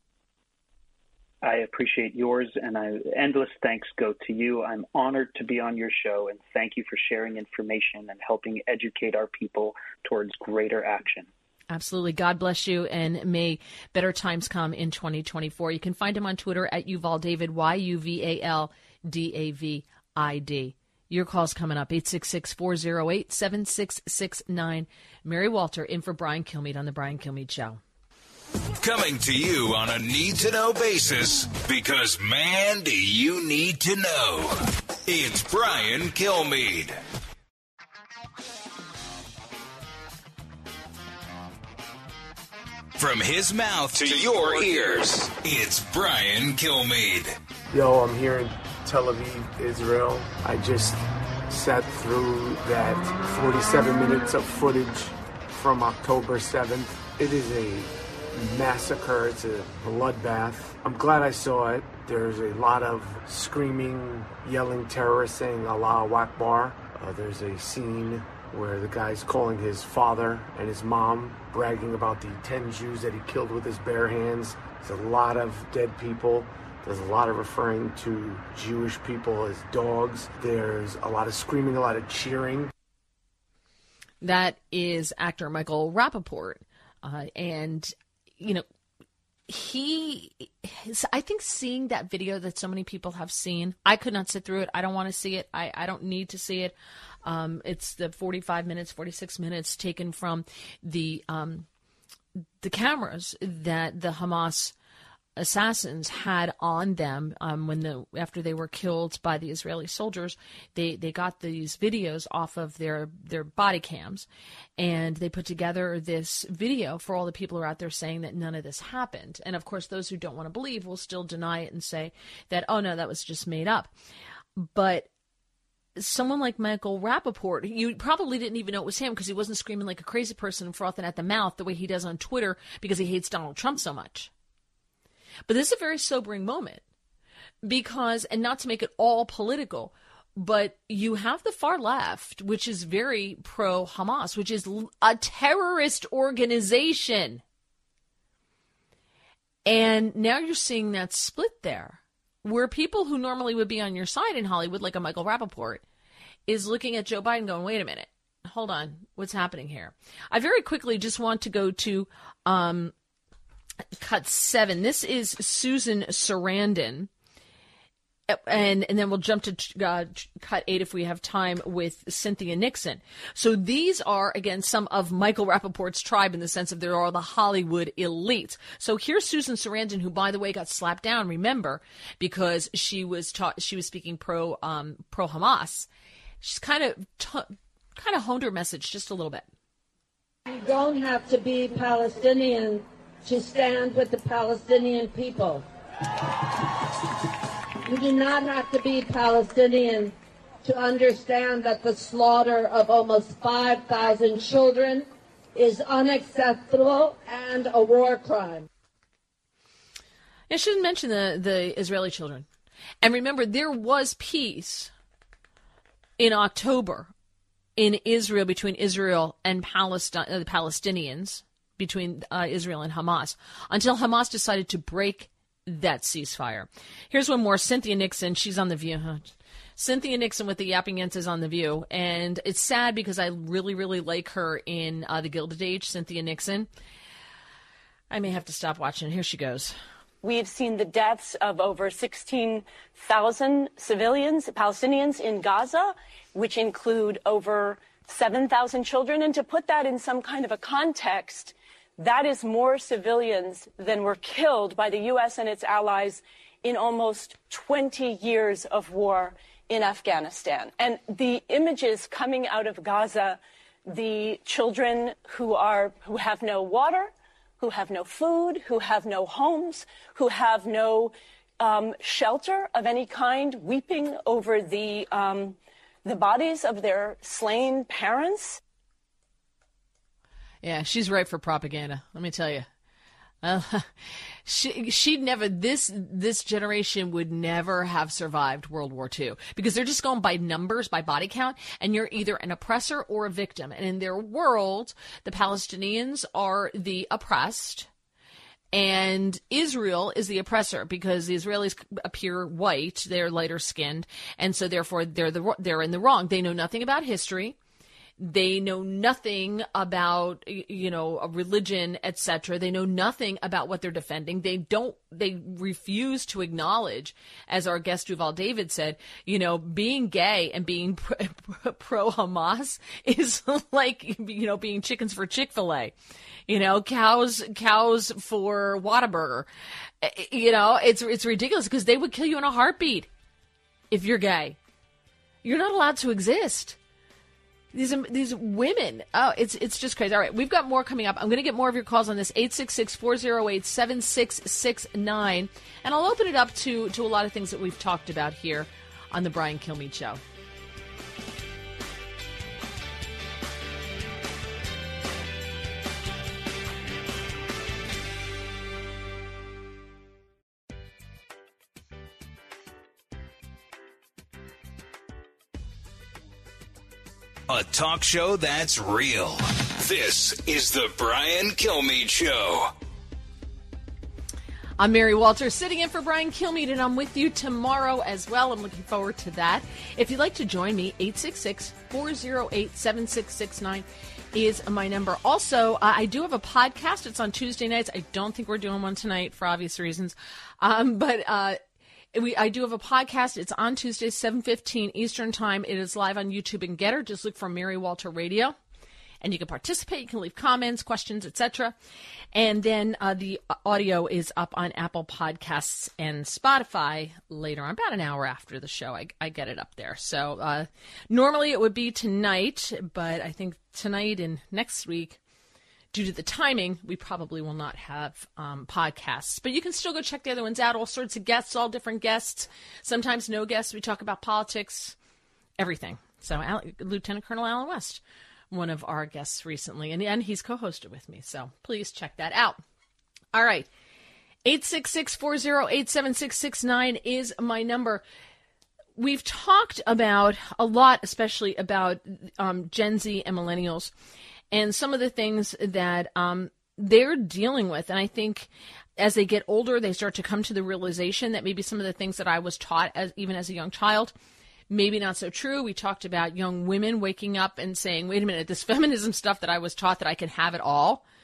I appreciate yours, and I, endless thanks go to you. I'm honored to be on your show, and thank you for sharing information and helping educate our people towards greater action. Absolutely. God bless you, and may better times come in twenty twenty-four. You can find him on Twitter at Yuval David, Y U V A L D A V I D. Your call's coming up, eight six six, four oh eight, seven six six nine. Mary Walter in for Brian Kilmeade on The Brian Kilmeade Show. Coming to you on a need-to-know basis, because, man, do you need to know. It's Brian Kilmeade. From his mouth to your ears, it's Brian Kilmeade. Yo, I'm here in Tel Aviv, Israel. I just sat through that forty-seven minutes of footage from October seventh. It is a massacre. It's a bloodbath. I'm glad I saw it. There's a lot of screaming, yelling terrorists saying Allahu Akbar. Uh, there's a scene where the guy's calling his father and his mom, bragging about the ten Jews that he killed with his bare hands. There's a lot of dead people. There's a lot of referring to Jewish people as dogs. There's a lot of screaming, a lot of cheering. That is actor Michael Rappaport. Uh, and you know, he, I think seeing that video that so many people have seen, I could not sit through it. I don't want to see it. I, I don't need to see it. Um, it's the forty-five minutes, forty-six minutes taken from the, um, the cameras that the Hamas assassins had on them um, when the after they were killed by the Israeli soldiers. They they got these videos off of their their body cams, and they put together this video for all the people who are out there saying that none of this happened. And of course, those who don't want to believe will still deny it and say that, oh no, that was just made up. But someone like Michael Rappaport, you probably didn't even know it was him because he wasn't screaming like a crazy person and frothing at the mouth the way he does on Twitter because he hates Donald Trump so much. But this is a very sobering moment because, and not to make it all political, but you have the far left, which is very pro-Hamas, which is a terrorist organization. And now you're seeing that split there, where people who normally would be on your side in Hollywood, like a Michael Rappaport, is looking at Joe Biden going, wait a minute, hold on, what's happening here? I very quickly just want to go to... Um, cut seven. This is Susan Sarandon. And and then we'll jump to uh, cut eight if we have time with Cynthia Nixon. So these are, again, some of Michael Rappaport's tribe in the sense of they're all the Hollywood elite. So here's Susan Sarandon, who, by the way, got slapped down, remember, because she was taught, she was speaking pro um, pro Hamas. She's kind of t- kind of honed her message just a little bit. You don't have to be Palestinian to stand with the Palestinian people. You do not have to be Palestinian to understand that the slaughter of almost five thousand children is unacceptable and a war crime. I shouldn't mention the, the Israeli children. And remember, there was peace in October in Israel between Israel and Palestine, uh, the Palestinians, between uh, Israel and Hamas, until Hamas decided to break that ceasefire. Here's one more. Cynthia Nixon, she's on The View. Cynthia Nixon with the Yapping Ants is on The View. And it's sad because I really, really like her in uh, The Gilded Age, Cynthia Nixon. I may have to stop watching. Here she goes. We've seen the deaths of over sixteen thousand civilians, Palestinians in Gaza, which include over seven thousand children. And to put that in some kind of a context, that is more civilians than were killed by the U S and its allies in almost twenty years of war in Afghanistan. And the images coming out of Gaza, the children who are who have no water, who have no food, who have no homes, who have no um, shelter of any kind, weeping over the um, the bodies of their slain parents. Yeah, she's ripe for propaganda. Let me tell you, uh, she she'd never this this generation would never have survived World War Two because they're just going by numbers, by body count, and you're either an oppressor or a victim. And in their world, the Palestinians are the oppressed, and Israel is the oppressor because the Israelis appear white, they're lighter skinned, and so therefore they're the they're in the wrong. They know nothing about history. They know nothing about, you know, a religion, et cetera. They know nothing about what they're defending. They don't, they refuse to acknowledge, as our guest Yuval David said, you know, being gay and being pro Hamas is like, you know, being chickens for Chick-fil-A, you know, cows, cows for Whataburger. You know, it's, it's ridiculous because they would kill you in a heartbeat if you're gay. You're not allowed to exist. These these women, oh, it's it's just crazy. All right, we've got more coming up. I'm going to get more of your calls on this, eight six six, four oh eight, seven six six nine. And I'll open it up to, to a lot of things that we've talked about here on the Brian Kilmeade Show. A talk show that's real. This is the Brian Kilmeade Show. I'm Mary Walter, sitting in for Brian Kilmeade, and I'm with you tomorrow as well. I'm looking forward to that. If you'd like to join me, eight six six, four oh eight, seven six six nine is my number. Also, uh, I do have a podcast. It's on Tuesday nights. I don't think we're doing one tonight for obvious reasons. Um, but uh, we, I do have a podcast. It's on Tuesday, seven fifteen Eastern Time. It is live on YouTube and Getter. Just look for Mary Walter Radio. And you can participate. You can leave comments, questions, et cetera. And then uh, the audio is up on Apple Podcasts and Spotify later on, about an hour after the show. I, I get it up there. So uh, normally it would be tonight, but I think tonight and next week, due to the timing, we probably will not have um, podcasts. But you can still go check the other ones out. All sorts of guests, all different guests. Sometimes no guests. We talk about politics, everything. So Al- Lieutenant Colonel Alan West, one of our guests recently, and, and he's co-hosted with me. So please check that out. All right. eight six six, four oh eight, seven six six nine is my number. We've talked about a lot, especially about um, Gen Z and millennials, and some of the things that um, they're dealing with. And I think as they get older, they start to come to the realization that maybe some of the things that I was taught as even as a young child, maybe not so true. We talked about young women waking up and saying, wait a minute, this feminism stuff that I was taught that I can have it all,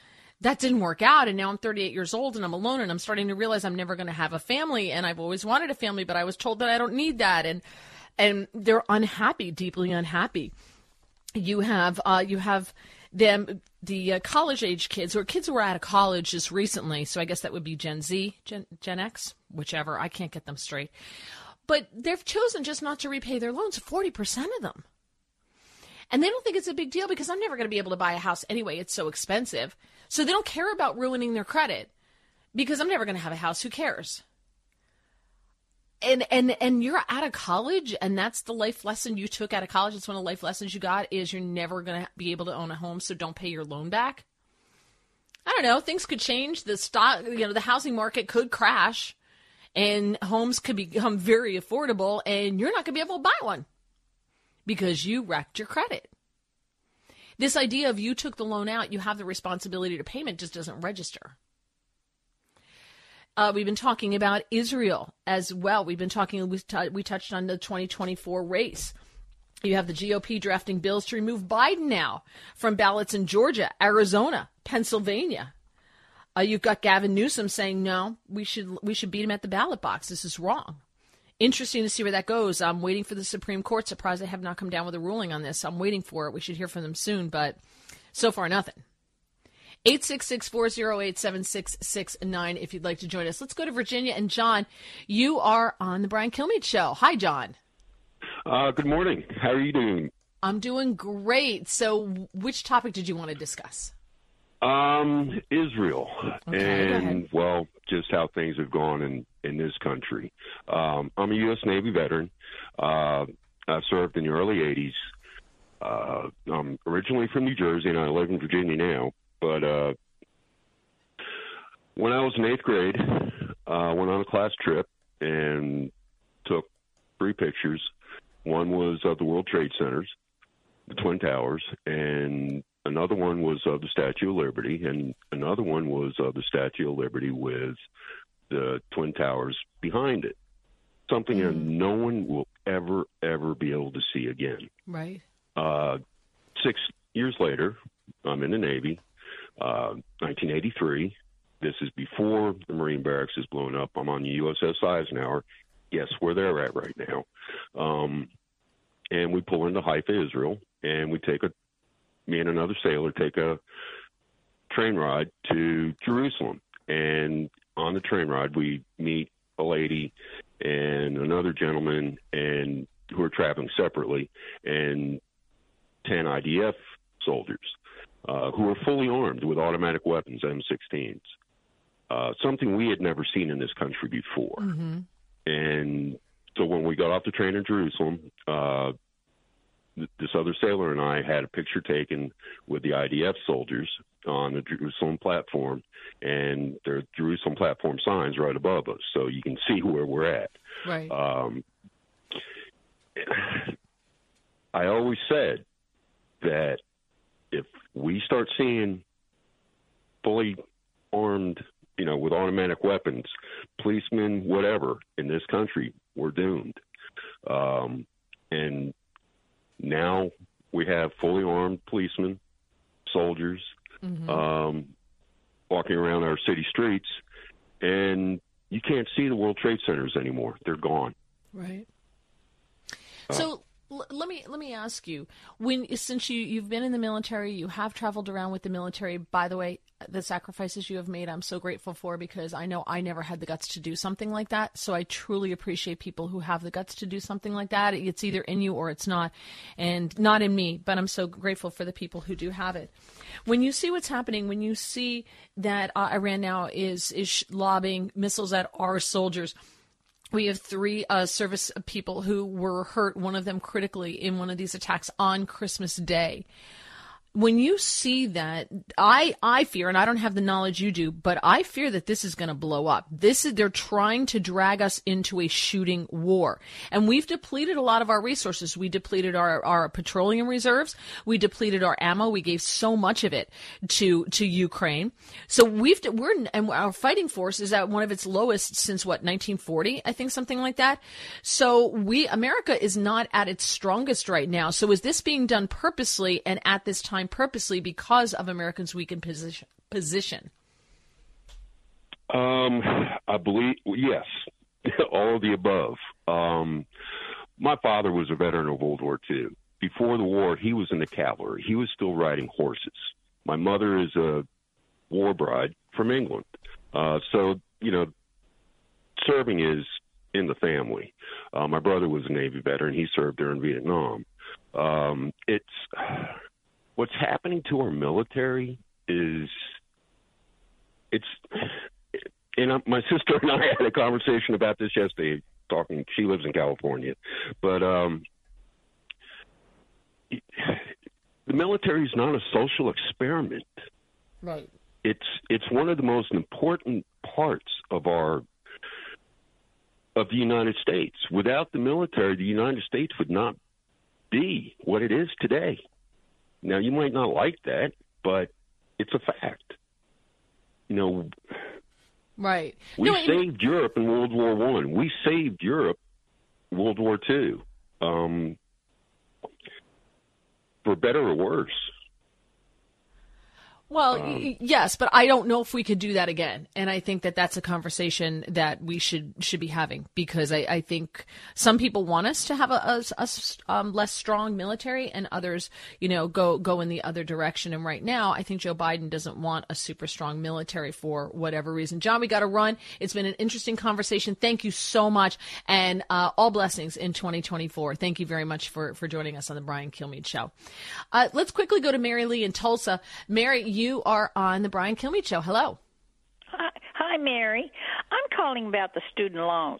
that didn't work out. And now I'm thirty-eight years old and I'm alone and I'm starting to realize I'm never going to have a family. And I've always wanted a family, but I was told that I don't need that. And, and they're unhappy, deeply unhappy. You have, uh, you have them, the uh, college age kids or kids who were out of college just recently. So I guess that would be Gen Z, Gen, Gen X, whichever. I can't get them straight. But they've chosen just not to repay their loans, forty percent of them. And they don't think it's a big deal because I'm never going to be able to buy a house anyway. It's so expensive. So they don't care about ruining their credit because I'm never going to have a house. Who cares? And and and you're out of college, and that's the life lesson you took out of college. It's one of the life lessons you got is you're never going to be able to own a home, so don't pay your loan back. I don't know. Things could change. The stock, you know, the housing market could crash, and homes could become very affordable, and you're not going to be able to buy one because you wrecked your credit. This idea of you took the loan out, you have the responsibility to payment just doesn't register. Uh, we've been talking about Israel as well. We've been talking, we, t- we touched on the twenty twenty-four race. You have the G O P drafting bills to remove Biden now from ballots in Georgia, Arizona, Pennsylvania. Uh, you've got Gavin Newsom saying, no, we should we should beat him at the ballot box. This is wrong. Interesting to see where that goes. I'm waiting for the Supreme Court. Surprised they have not come down with a ruling on this. I'm waiting for it. We should hear from them soon, but so far, nothing. eight six six, four oh eight, seven six six nine if you'd like to join us. Let's go to Virginia. And John, you are on the Brian Kilmeade Show. Hi, John. Uh, good morning. How are you doing? I'm doing great. So which topic did you want to discuss? Um, Israel. Okay, and, well, just how things have gone in, in this country. Um, I'm a U S Navy veteran. Uh, I served in the early eighties. Uh, I'm originally from New Jersey, and I live in Virginia now. But uh, when I was in eighth grade, I uh, went on a class trip and took three pictures. One was of the World Trade Centers, the Twin Towers, and another one was of the Statue of Liberty, and another one was of the Statue of Liberty with the Twin Towers behind it. Something mm. that no one will ever, ever be able to see again. Right. Uh, six years later, I'm in the Navy. Uh, nineteen eighty-three. This is before the Marine Barracks is blown up. I'm on the U S S Eisenhower. Guess where they're at right now. Um, and we pull into Haifa, Israel, and we take a, me and another sailor take a train ride to Jerusalem. And on the train ride, we meet a lady and another gentleman, and who are traveling separately, and ten I D F soldiers. Uh, who were fully armed with automatic weapons, M sixteens, uh, something we had never seen in this country before. Mm-hmm. And so when we got off the train in Jerusalem, uh, th- this other sailor and I had a picture taken with the I D F soldiers on the Jerusalem platform, and there are Jerusalem platform signs right above us, so you can see where we're at. Right. Um, I always said that if we start seeing fully armed, you know, with automatic weapons, policemen, whatever, in this country, we're doomed. Um, and now we have fully armed policemen, soldiers, mm-hmm. um, walking around our city streets, and you can't see the World Trade Centers anymore. They're gone. Right. So l- let me let me ask you, when since you you've been in the military, you have traveled around with the military. By the way, the sacrifices you have made, I'm so grateful for, because I know I never had the guts to do something like that. So I truly appreciate people who have the guts to do something like that. It's either in you or it's not, and not in me. But I'm so grateful for the people who do have it. When you see what's happening, when you see that uh, Iran now is is lobbing missiles at our soldiers. We have three uh, service people who were hurt, one of them critically, in one of these attacks on Christmas Day. When you see that, I I fear, and I don't have the knowledge you do, but I fear that this is going to blow up. This is, they're trying to drag us into a shooting war. And we've depleted a lot of our resources. We depleted our, our petroleum reserves. We depleted our ammo. We gave so much of it to to Ukraine. So we've we're and our fighting force is at one of its lowest since what, nineteen forty, I think, something like that. So we America is not at its strongest right now. So is this being done purposely and at this time line purposely because of Americans' weakened position? position? Um, I believe, yes, all of the above. Um, my father was a veteran of World War Two. Before the war, he was in the cavalry. He was still riding horses. My mother is a war bride from England. Uh, so, you know, serving is in the family. Uh, my brother was a Navy veteran. He served during Vietnam. Um, it's what's happening to our military is it's, and my sister and I had a conversation about this yesterday, talking, she lives in California, but, um, the military is not a social experiment. Right. It's it's one of the most important parts of our of the United States. Without the military, the United States would not be what it is today. Now, you might not like that, but it's a fact. You know, right. We no, saved it... Europe in World War One. We saved Europe in World War Two. Um, for better or worse. Well, um, y- yes, but I don't know if we could do that again. And I think that that's a conversation that we should should be having, because I, I think some people want us to have a, a, a um, less strong military, and others, you know, go go in the other direction. And right now, I think Joe Biden doesn't want a super strong military for whatever reason. John, we got to run. It's been an interesting conversation. Thank you so much, and uh, all blessings in twenty twenty-four. Thank you very much for, for joining us on the Brian Kilmeade Show. Uh, let's quickly go to Mary Lee in Tulsa. Mary, you You are on the Brian Kilmeade Show. Hello. Hi, hi, Mary. I'm calling about the student loans.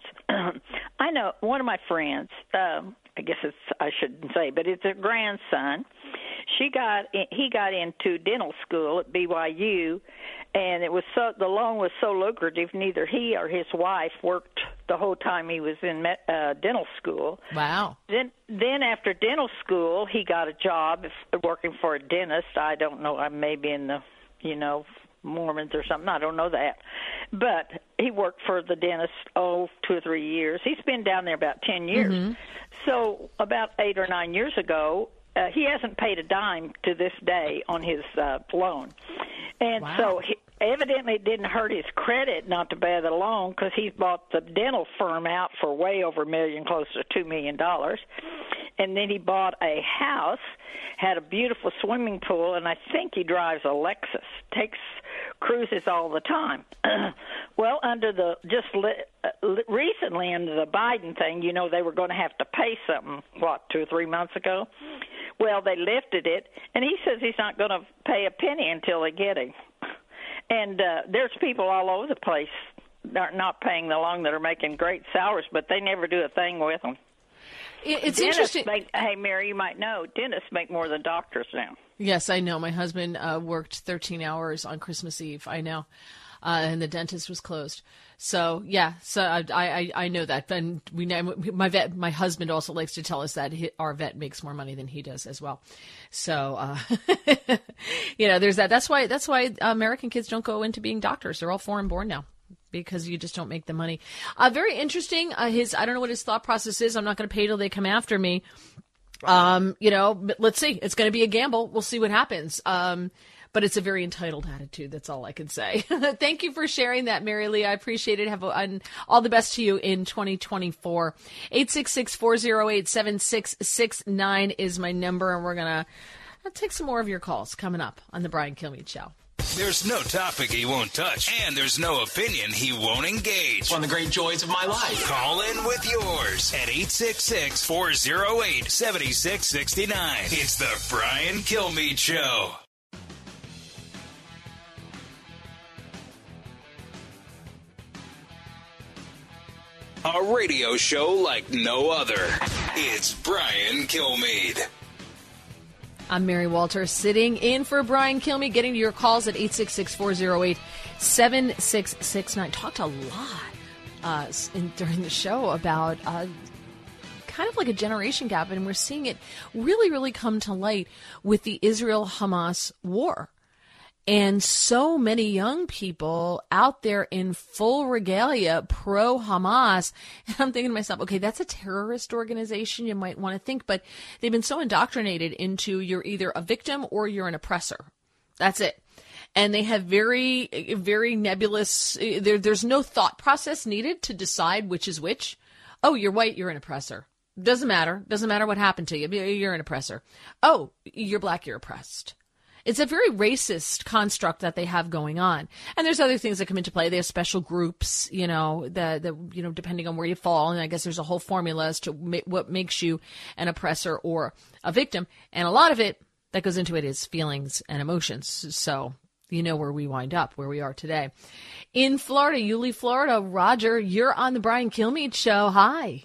I know one of my friends, um, I guess it's, I shouldn't say, but it's a grandson. She got he got into dental school at B Y U, and it was so the loan was so lucrative. Neither he or his wife worked the whole time he was in uh, dental school. Wow. Then then after dental school, he got a job working for a dentist. I don't know. I may be in the you know Mormons or something. I don't know that, but he worked for the dentist oh two or three years. He's been down there about ten years. Mm-hmm. So about eight or nine years ago. Uh, he hasn't paid a dime to this day on his uh, loan. And wow. so he, evidently it didn't hurt his credit not to pay the loan, because he's bought the dental firm out for way over a million, close to two million dollars. And then he bought a house, had a beautiful swimming pool, and I think he drives a Lexus, takes cruises all the time. Well, under the just li- uh, recently under the Biden thing, you know, they were going to have to pay something, what, two or three months ago? Well, they lifted it, and he says he's not going to pay a penny until they get him. And uh, there's people all over the place that are not paying the loan that are making great salaries, but they never do a thing with them. It's dentists interesting. Make, hey, Mary, you might know, dentists make more than doctors now. Yes, I know. My husband uh, worked thirteen hours on Christmas Eve. I know. Uh, and the dentist was closed. So, yeah, so I, I, I know that. And we know my vet, my husband also likes to tell us that he, our vet makes more money than he does as well. So, uh, you know, there's that. That's why, that's why American kids don't go into being doctors. They're all foreign born now, because you just don't make the money. Uh, very interesting. Uh, his, I don't know what his thought process is. I'm not going to pay till they come after me. Um, you know, but let's see. It's going to be a gamble. We'll see what happens. Um, But it's a very entitled attitude. That's all I can say. Thank you for sharing that, Mary Lee. I appreciate it. Have a, and all the best to you in twenty twenty-four. eight six six, four oh eight, seven six six nine is my number, and we're going to take some more of your calls coming up on the Brian Kilmeade Show. There's no topic he won't touch, and there's no opinion he won't engage. One of the great joys of my life. Call in with yours at eight six six, four oh eight, seven six six nine. It's the Brian Kilmeade Show. A radio show like no other. It's Brian Kilmeade. I'm Mary Walter, sitting in for Brian Kilmeade, getting to your calls at eight six six, four oh eight, seven six six nine. Talked a lot uh, in, during the show about uh, kind of like a generation gap, and we're seeing it really, really come to light with the Israel-Hamas war. And so many young people out there in full regalia, pro-Hamas. And I'm thinking to myself, okay, that's a terrorist organization, you might want to think, but they've been so indoctrinated into you're either a victim or you're an oppressor. That's it. And they have very, very nebulous, there, there's no thought process needed to decide which is which. Oh, you're white, you're an oppressor. Doesn't matter. Doesn't matter what happened to you. You're an oppressor. Oh, you're black, you're oppressed. It's a very racist construct that they have going on. And there's other things that come into play. They have special groups, you know, that, that you know, depending on where you fall. And I guess there's a whole formula as to ma- what makes you an oppressor or a victim. And a lot of it that goes into it is feelings and emotions. So you know where we wind up, where we are today. In Florida, Yulee, Florida, Roger, you're on the Brian Kilmeade Show. Hi.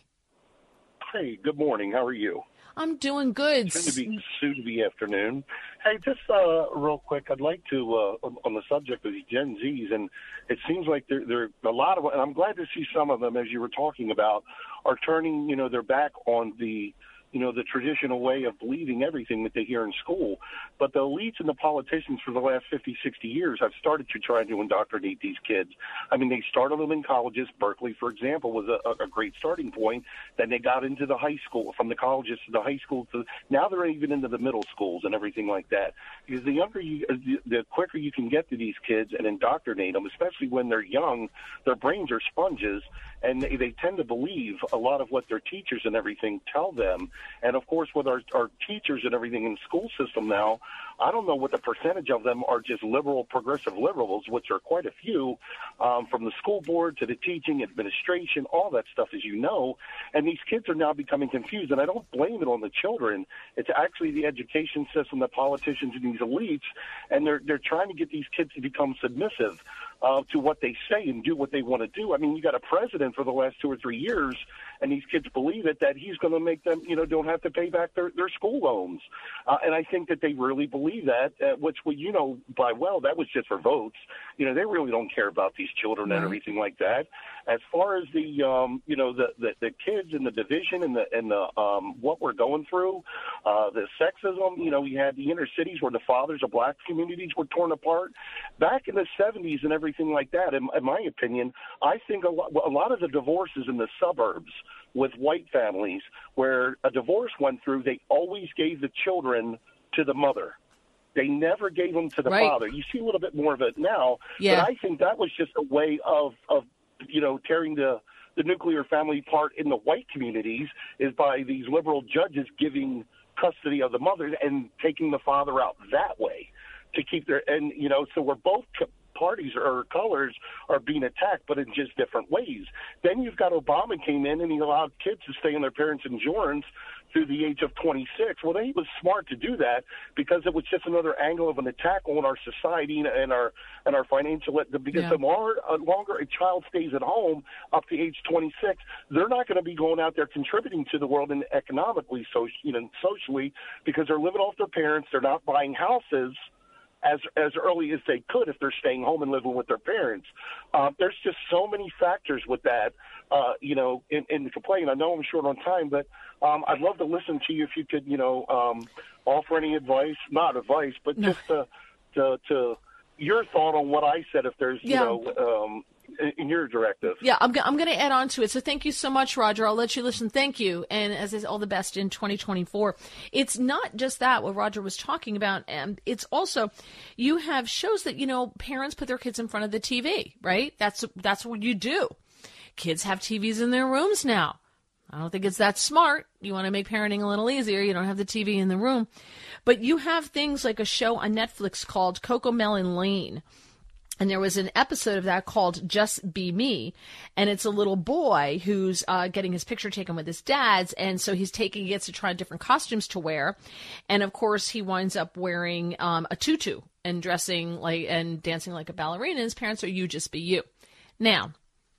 Hey, good morning. How are you? I'm doing good. Soon to be, soon to be afternoon. Hey, just uh, real quick, I'd like to, uh, on the subject of the Gen Zs, and it seems like there, there a lot of, and I'm glad to see some of them, as you were talking about, are turning, you know, their back on the, you know, the traditional way of believing everything that they hear in school. But the elites and the politicians for the last fifty, sixty years have started to try to indoctrinate these kids. I mean, they started them in colleges. Berkeley, for example, was a, a great starting point. Then they got into the high school, from the colleges to the high school. To, now they're even into the middle schools and everything like that. Because the younger you, the quicker you can get to these kids and indoctrinate them, especially when they're young, their brains are sponges, and they, they tend to believe a lot of what their teachers and everything tell them. And, of course, with our, our teachers and everything in the school system now, I don't know what the percentage of them are just liberal, progressive liberals, which are quite a few, um, from the school board to the teaching, administration, all that stuff, as you know. And these kids are now becoming confused, and I don't blame it on the children. It's actually the education system, the politicians, and these elites, and they're they're trying to get these kids to become submissive uh, to what they say and do what they want to do. I mean, you got a president for the last two or three years, and these kids believe it, that he's going to make them, you know, don't have to pay back their, their school loans. Uh, and I think that they really believe that, uh, which, well, you know, by well, that was just for votes. You know, they really don't care about these children and everything like that. As far as the, um, you know, the, the, the kids and the division and the, and the um, what we're going through, uh, the sexism, you know, we had the inner cities where the fathers of black communities were torn apart. Back in the seventies and everything like that, in, in my opinion, I think a lot, a lot of the divorces in the suburbs with white families where a divorce went through, they always gave the children to the mother. They never gave them to the right. father. You see a little bit more of it now, yeah. but I think that was just a way of, of you know, tearing the, the nuclear family apart in the white communities, is by these liberal judges giving custody of the mother and taking the father out that way to keep their, and, you know, so we're both parties or colors are being attacked, but in just different ways. Then you've got Obama came in and he allowed kids to stay in their parents' insurance through the age of twenty-six. Well, he was smart to do that because it was just another angle of an attack on our society and our and our financial. Because yeah. the more uh, longer a child stays at home up to age twenty-six, they're not going to be going out there contributing to the world and economically, so you know, socially, because they're living off their parents. They're not buying houses as as early as they could if they're staying home and living with their parents. Uh, there's just so many factors with that, uh, you know, in, in the complaint. I know I'm short on time, but um, I'd love to listen to you if you could, you know, um, offer any advice, not advice, but no. just to, to, to your thought on what I said, if there's, yeah. you know, um, in your directive. Yeah, I'm, I'm going to add on to it. So thank you so much, Roger. I'll let you listen. Thank you. And as is all the best in twenty twenty-four. It's not just that, what Roger was talking about. And it's also, you have shows that, you know, parents put their kids in front of the T V, right? That's, that's what you do. Kids have T Vs in their rooms now. I don't think it's that smart. You want to make parenting a little easier. You don't have the T V in the room. But you have things like a show on Netflix called CoComelon Lane. And there was an episode of that called Just Be Me. And it's a little boy who's uh, getting his picture taken with his dad's. And so he's taking, he gets to try different costumes to wear. And of course, he winds up wearing um, a tutu and dressing like, and dancing like a ballerina. His parents are, you just be you. Now,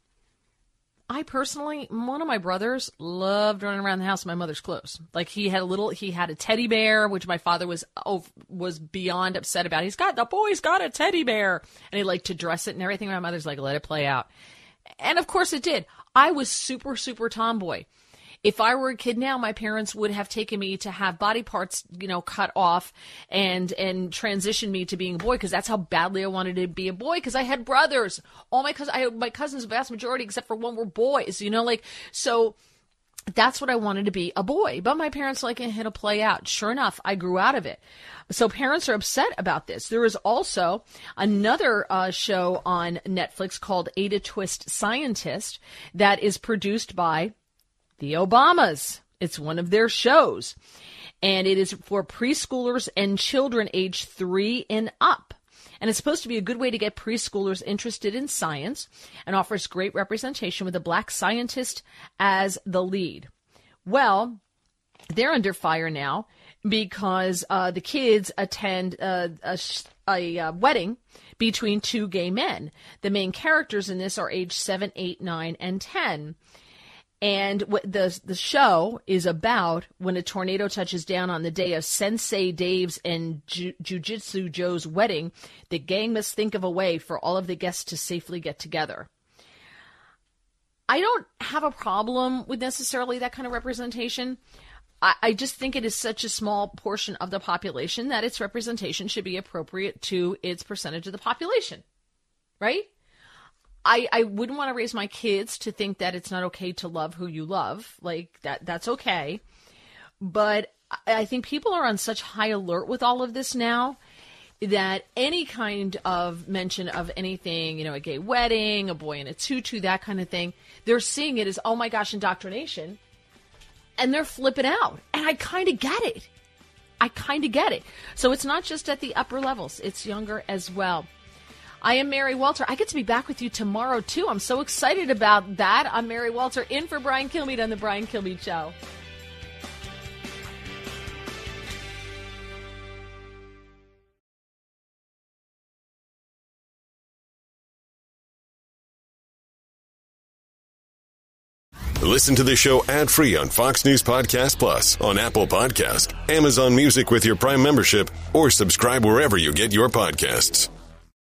I personally, one of my brothers loved running around the house in my mother's clothes. Like he had a little, he had a teddy bear, which my father was oh, was beyond upset about. He's got, the boy's got a teddy bear. And he liked to dress it and everything. My mother's like, let it play out. And of course it did. I was super, super tomboy. If I were a kid now, my parents would have taken me to have body parts, you know, cut off and and transition me to being a boy, because that's how badly I wanted to be a boy, because I had brothers. All my cousins, I, my cousins, the vast majority, except for one, were boys, you know, like, so that's what I wanted to be, a boy. But my parents like it had to play out. Sure enough, I grew out of it. So parents are upset about this. There is also another uh, show on Netflix called Ada Twist Scientist that is produced by the Obamas. It's one of their shows. And it is for preschoolers and children age three and up. And it's supposed to be a good way to get preschoolers interested in science, and offers great representation with a black scientist as the lead. Well, they're under fire now because uh, the kids attend uh, a, a, a wedding between two gay men. The main characters in this are age seven, eight, nine, and ten. And what the the show is about when a tornado touches down on the day of Sensei Dave's and Ju- Jiu-Jitsu Joe's wedding, the gang must think of a way for all of the guests to safely get together. I don't have a problem with necessarily that kind of representation. I, I just think it is such a small portion of the population that its representation should be appropriate to its percentage of the population, right? I, I wouldn't want to raise my kids to think that it's not okay to love who you love. Like, that that's okay. But I think people are on such high alert with all of this now that any kind of mention of anything, you know, a gay wedding, a boy in a tutu, that kind of thing, they're seeing it as, oh my gosh, indoctrination. And they're flipping out. And I kind of get it. I kind of get it. So it's not just at the upper levels. It's younger as well. I am Mary Walter. I get to be back with you tomorrow, too. I'm so excited about that. I'm Mary Walter, in for Brian Kilmeade on The Brian Kilmeade Show. Listen to the show ad-free on Fox News Podcast Plus, on Apple Podcast, Amazon Music with your Prime membership, or subscribe wherever you get your podcasts.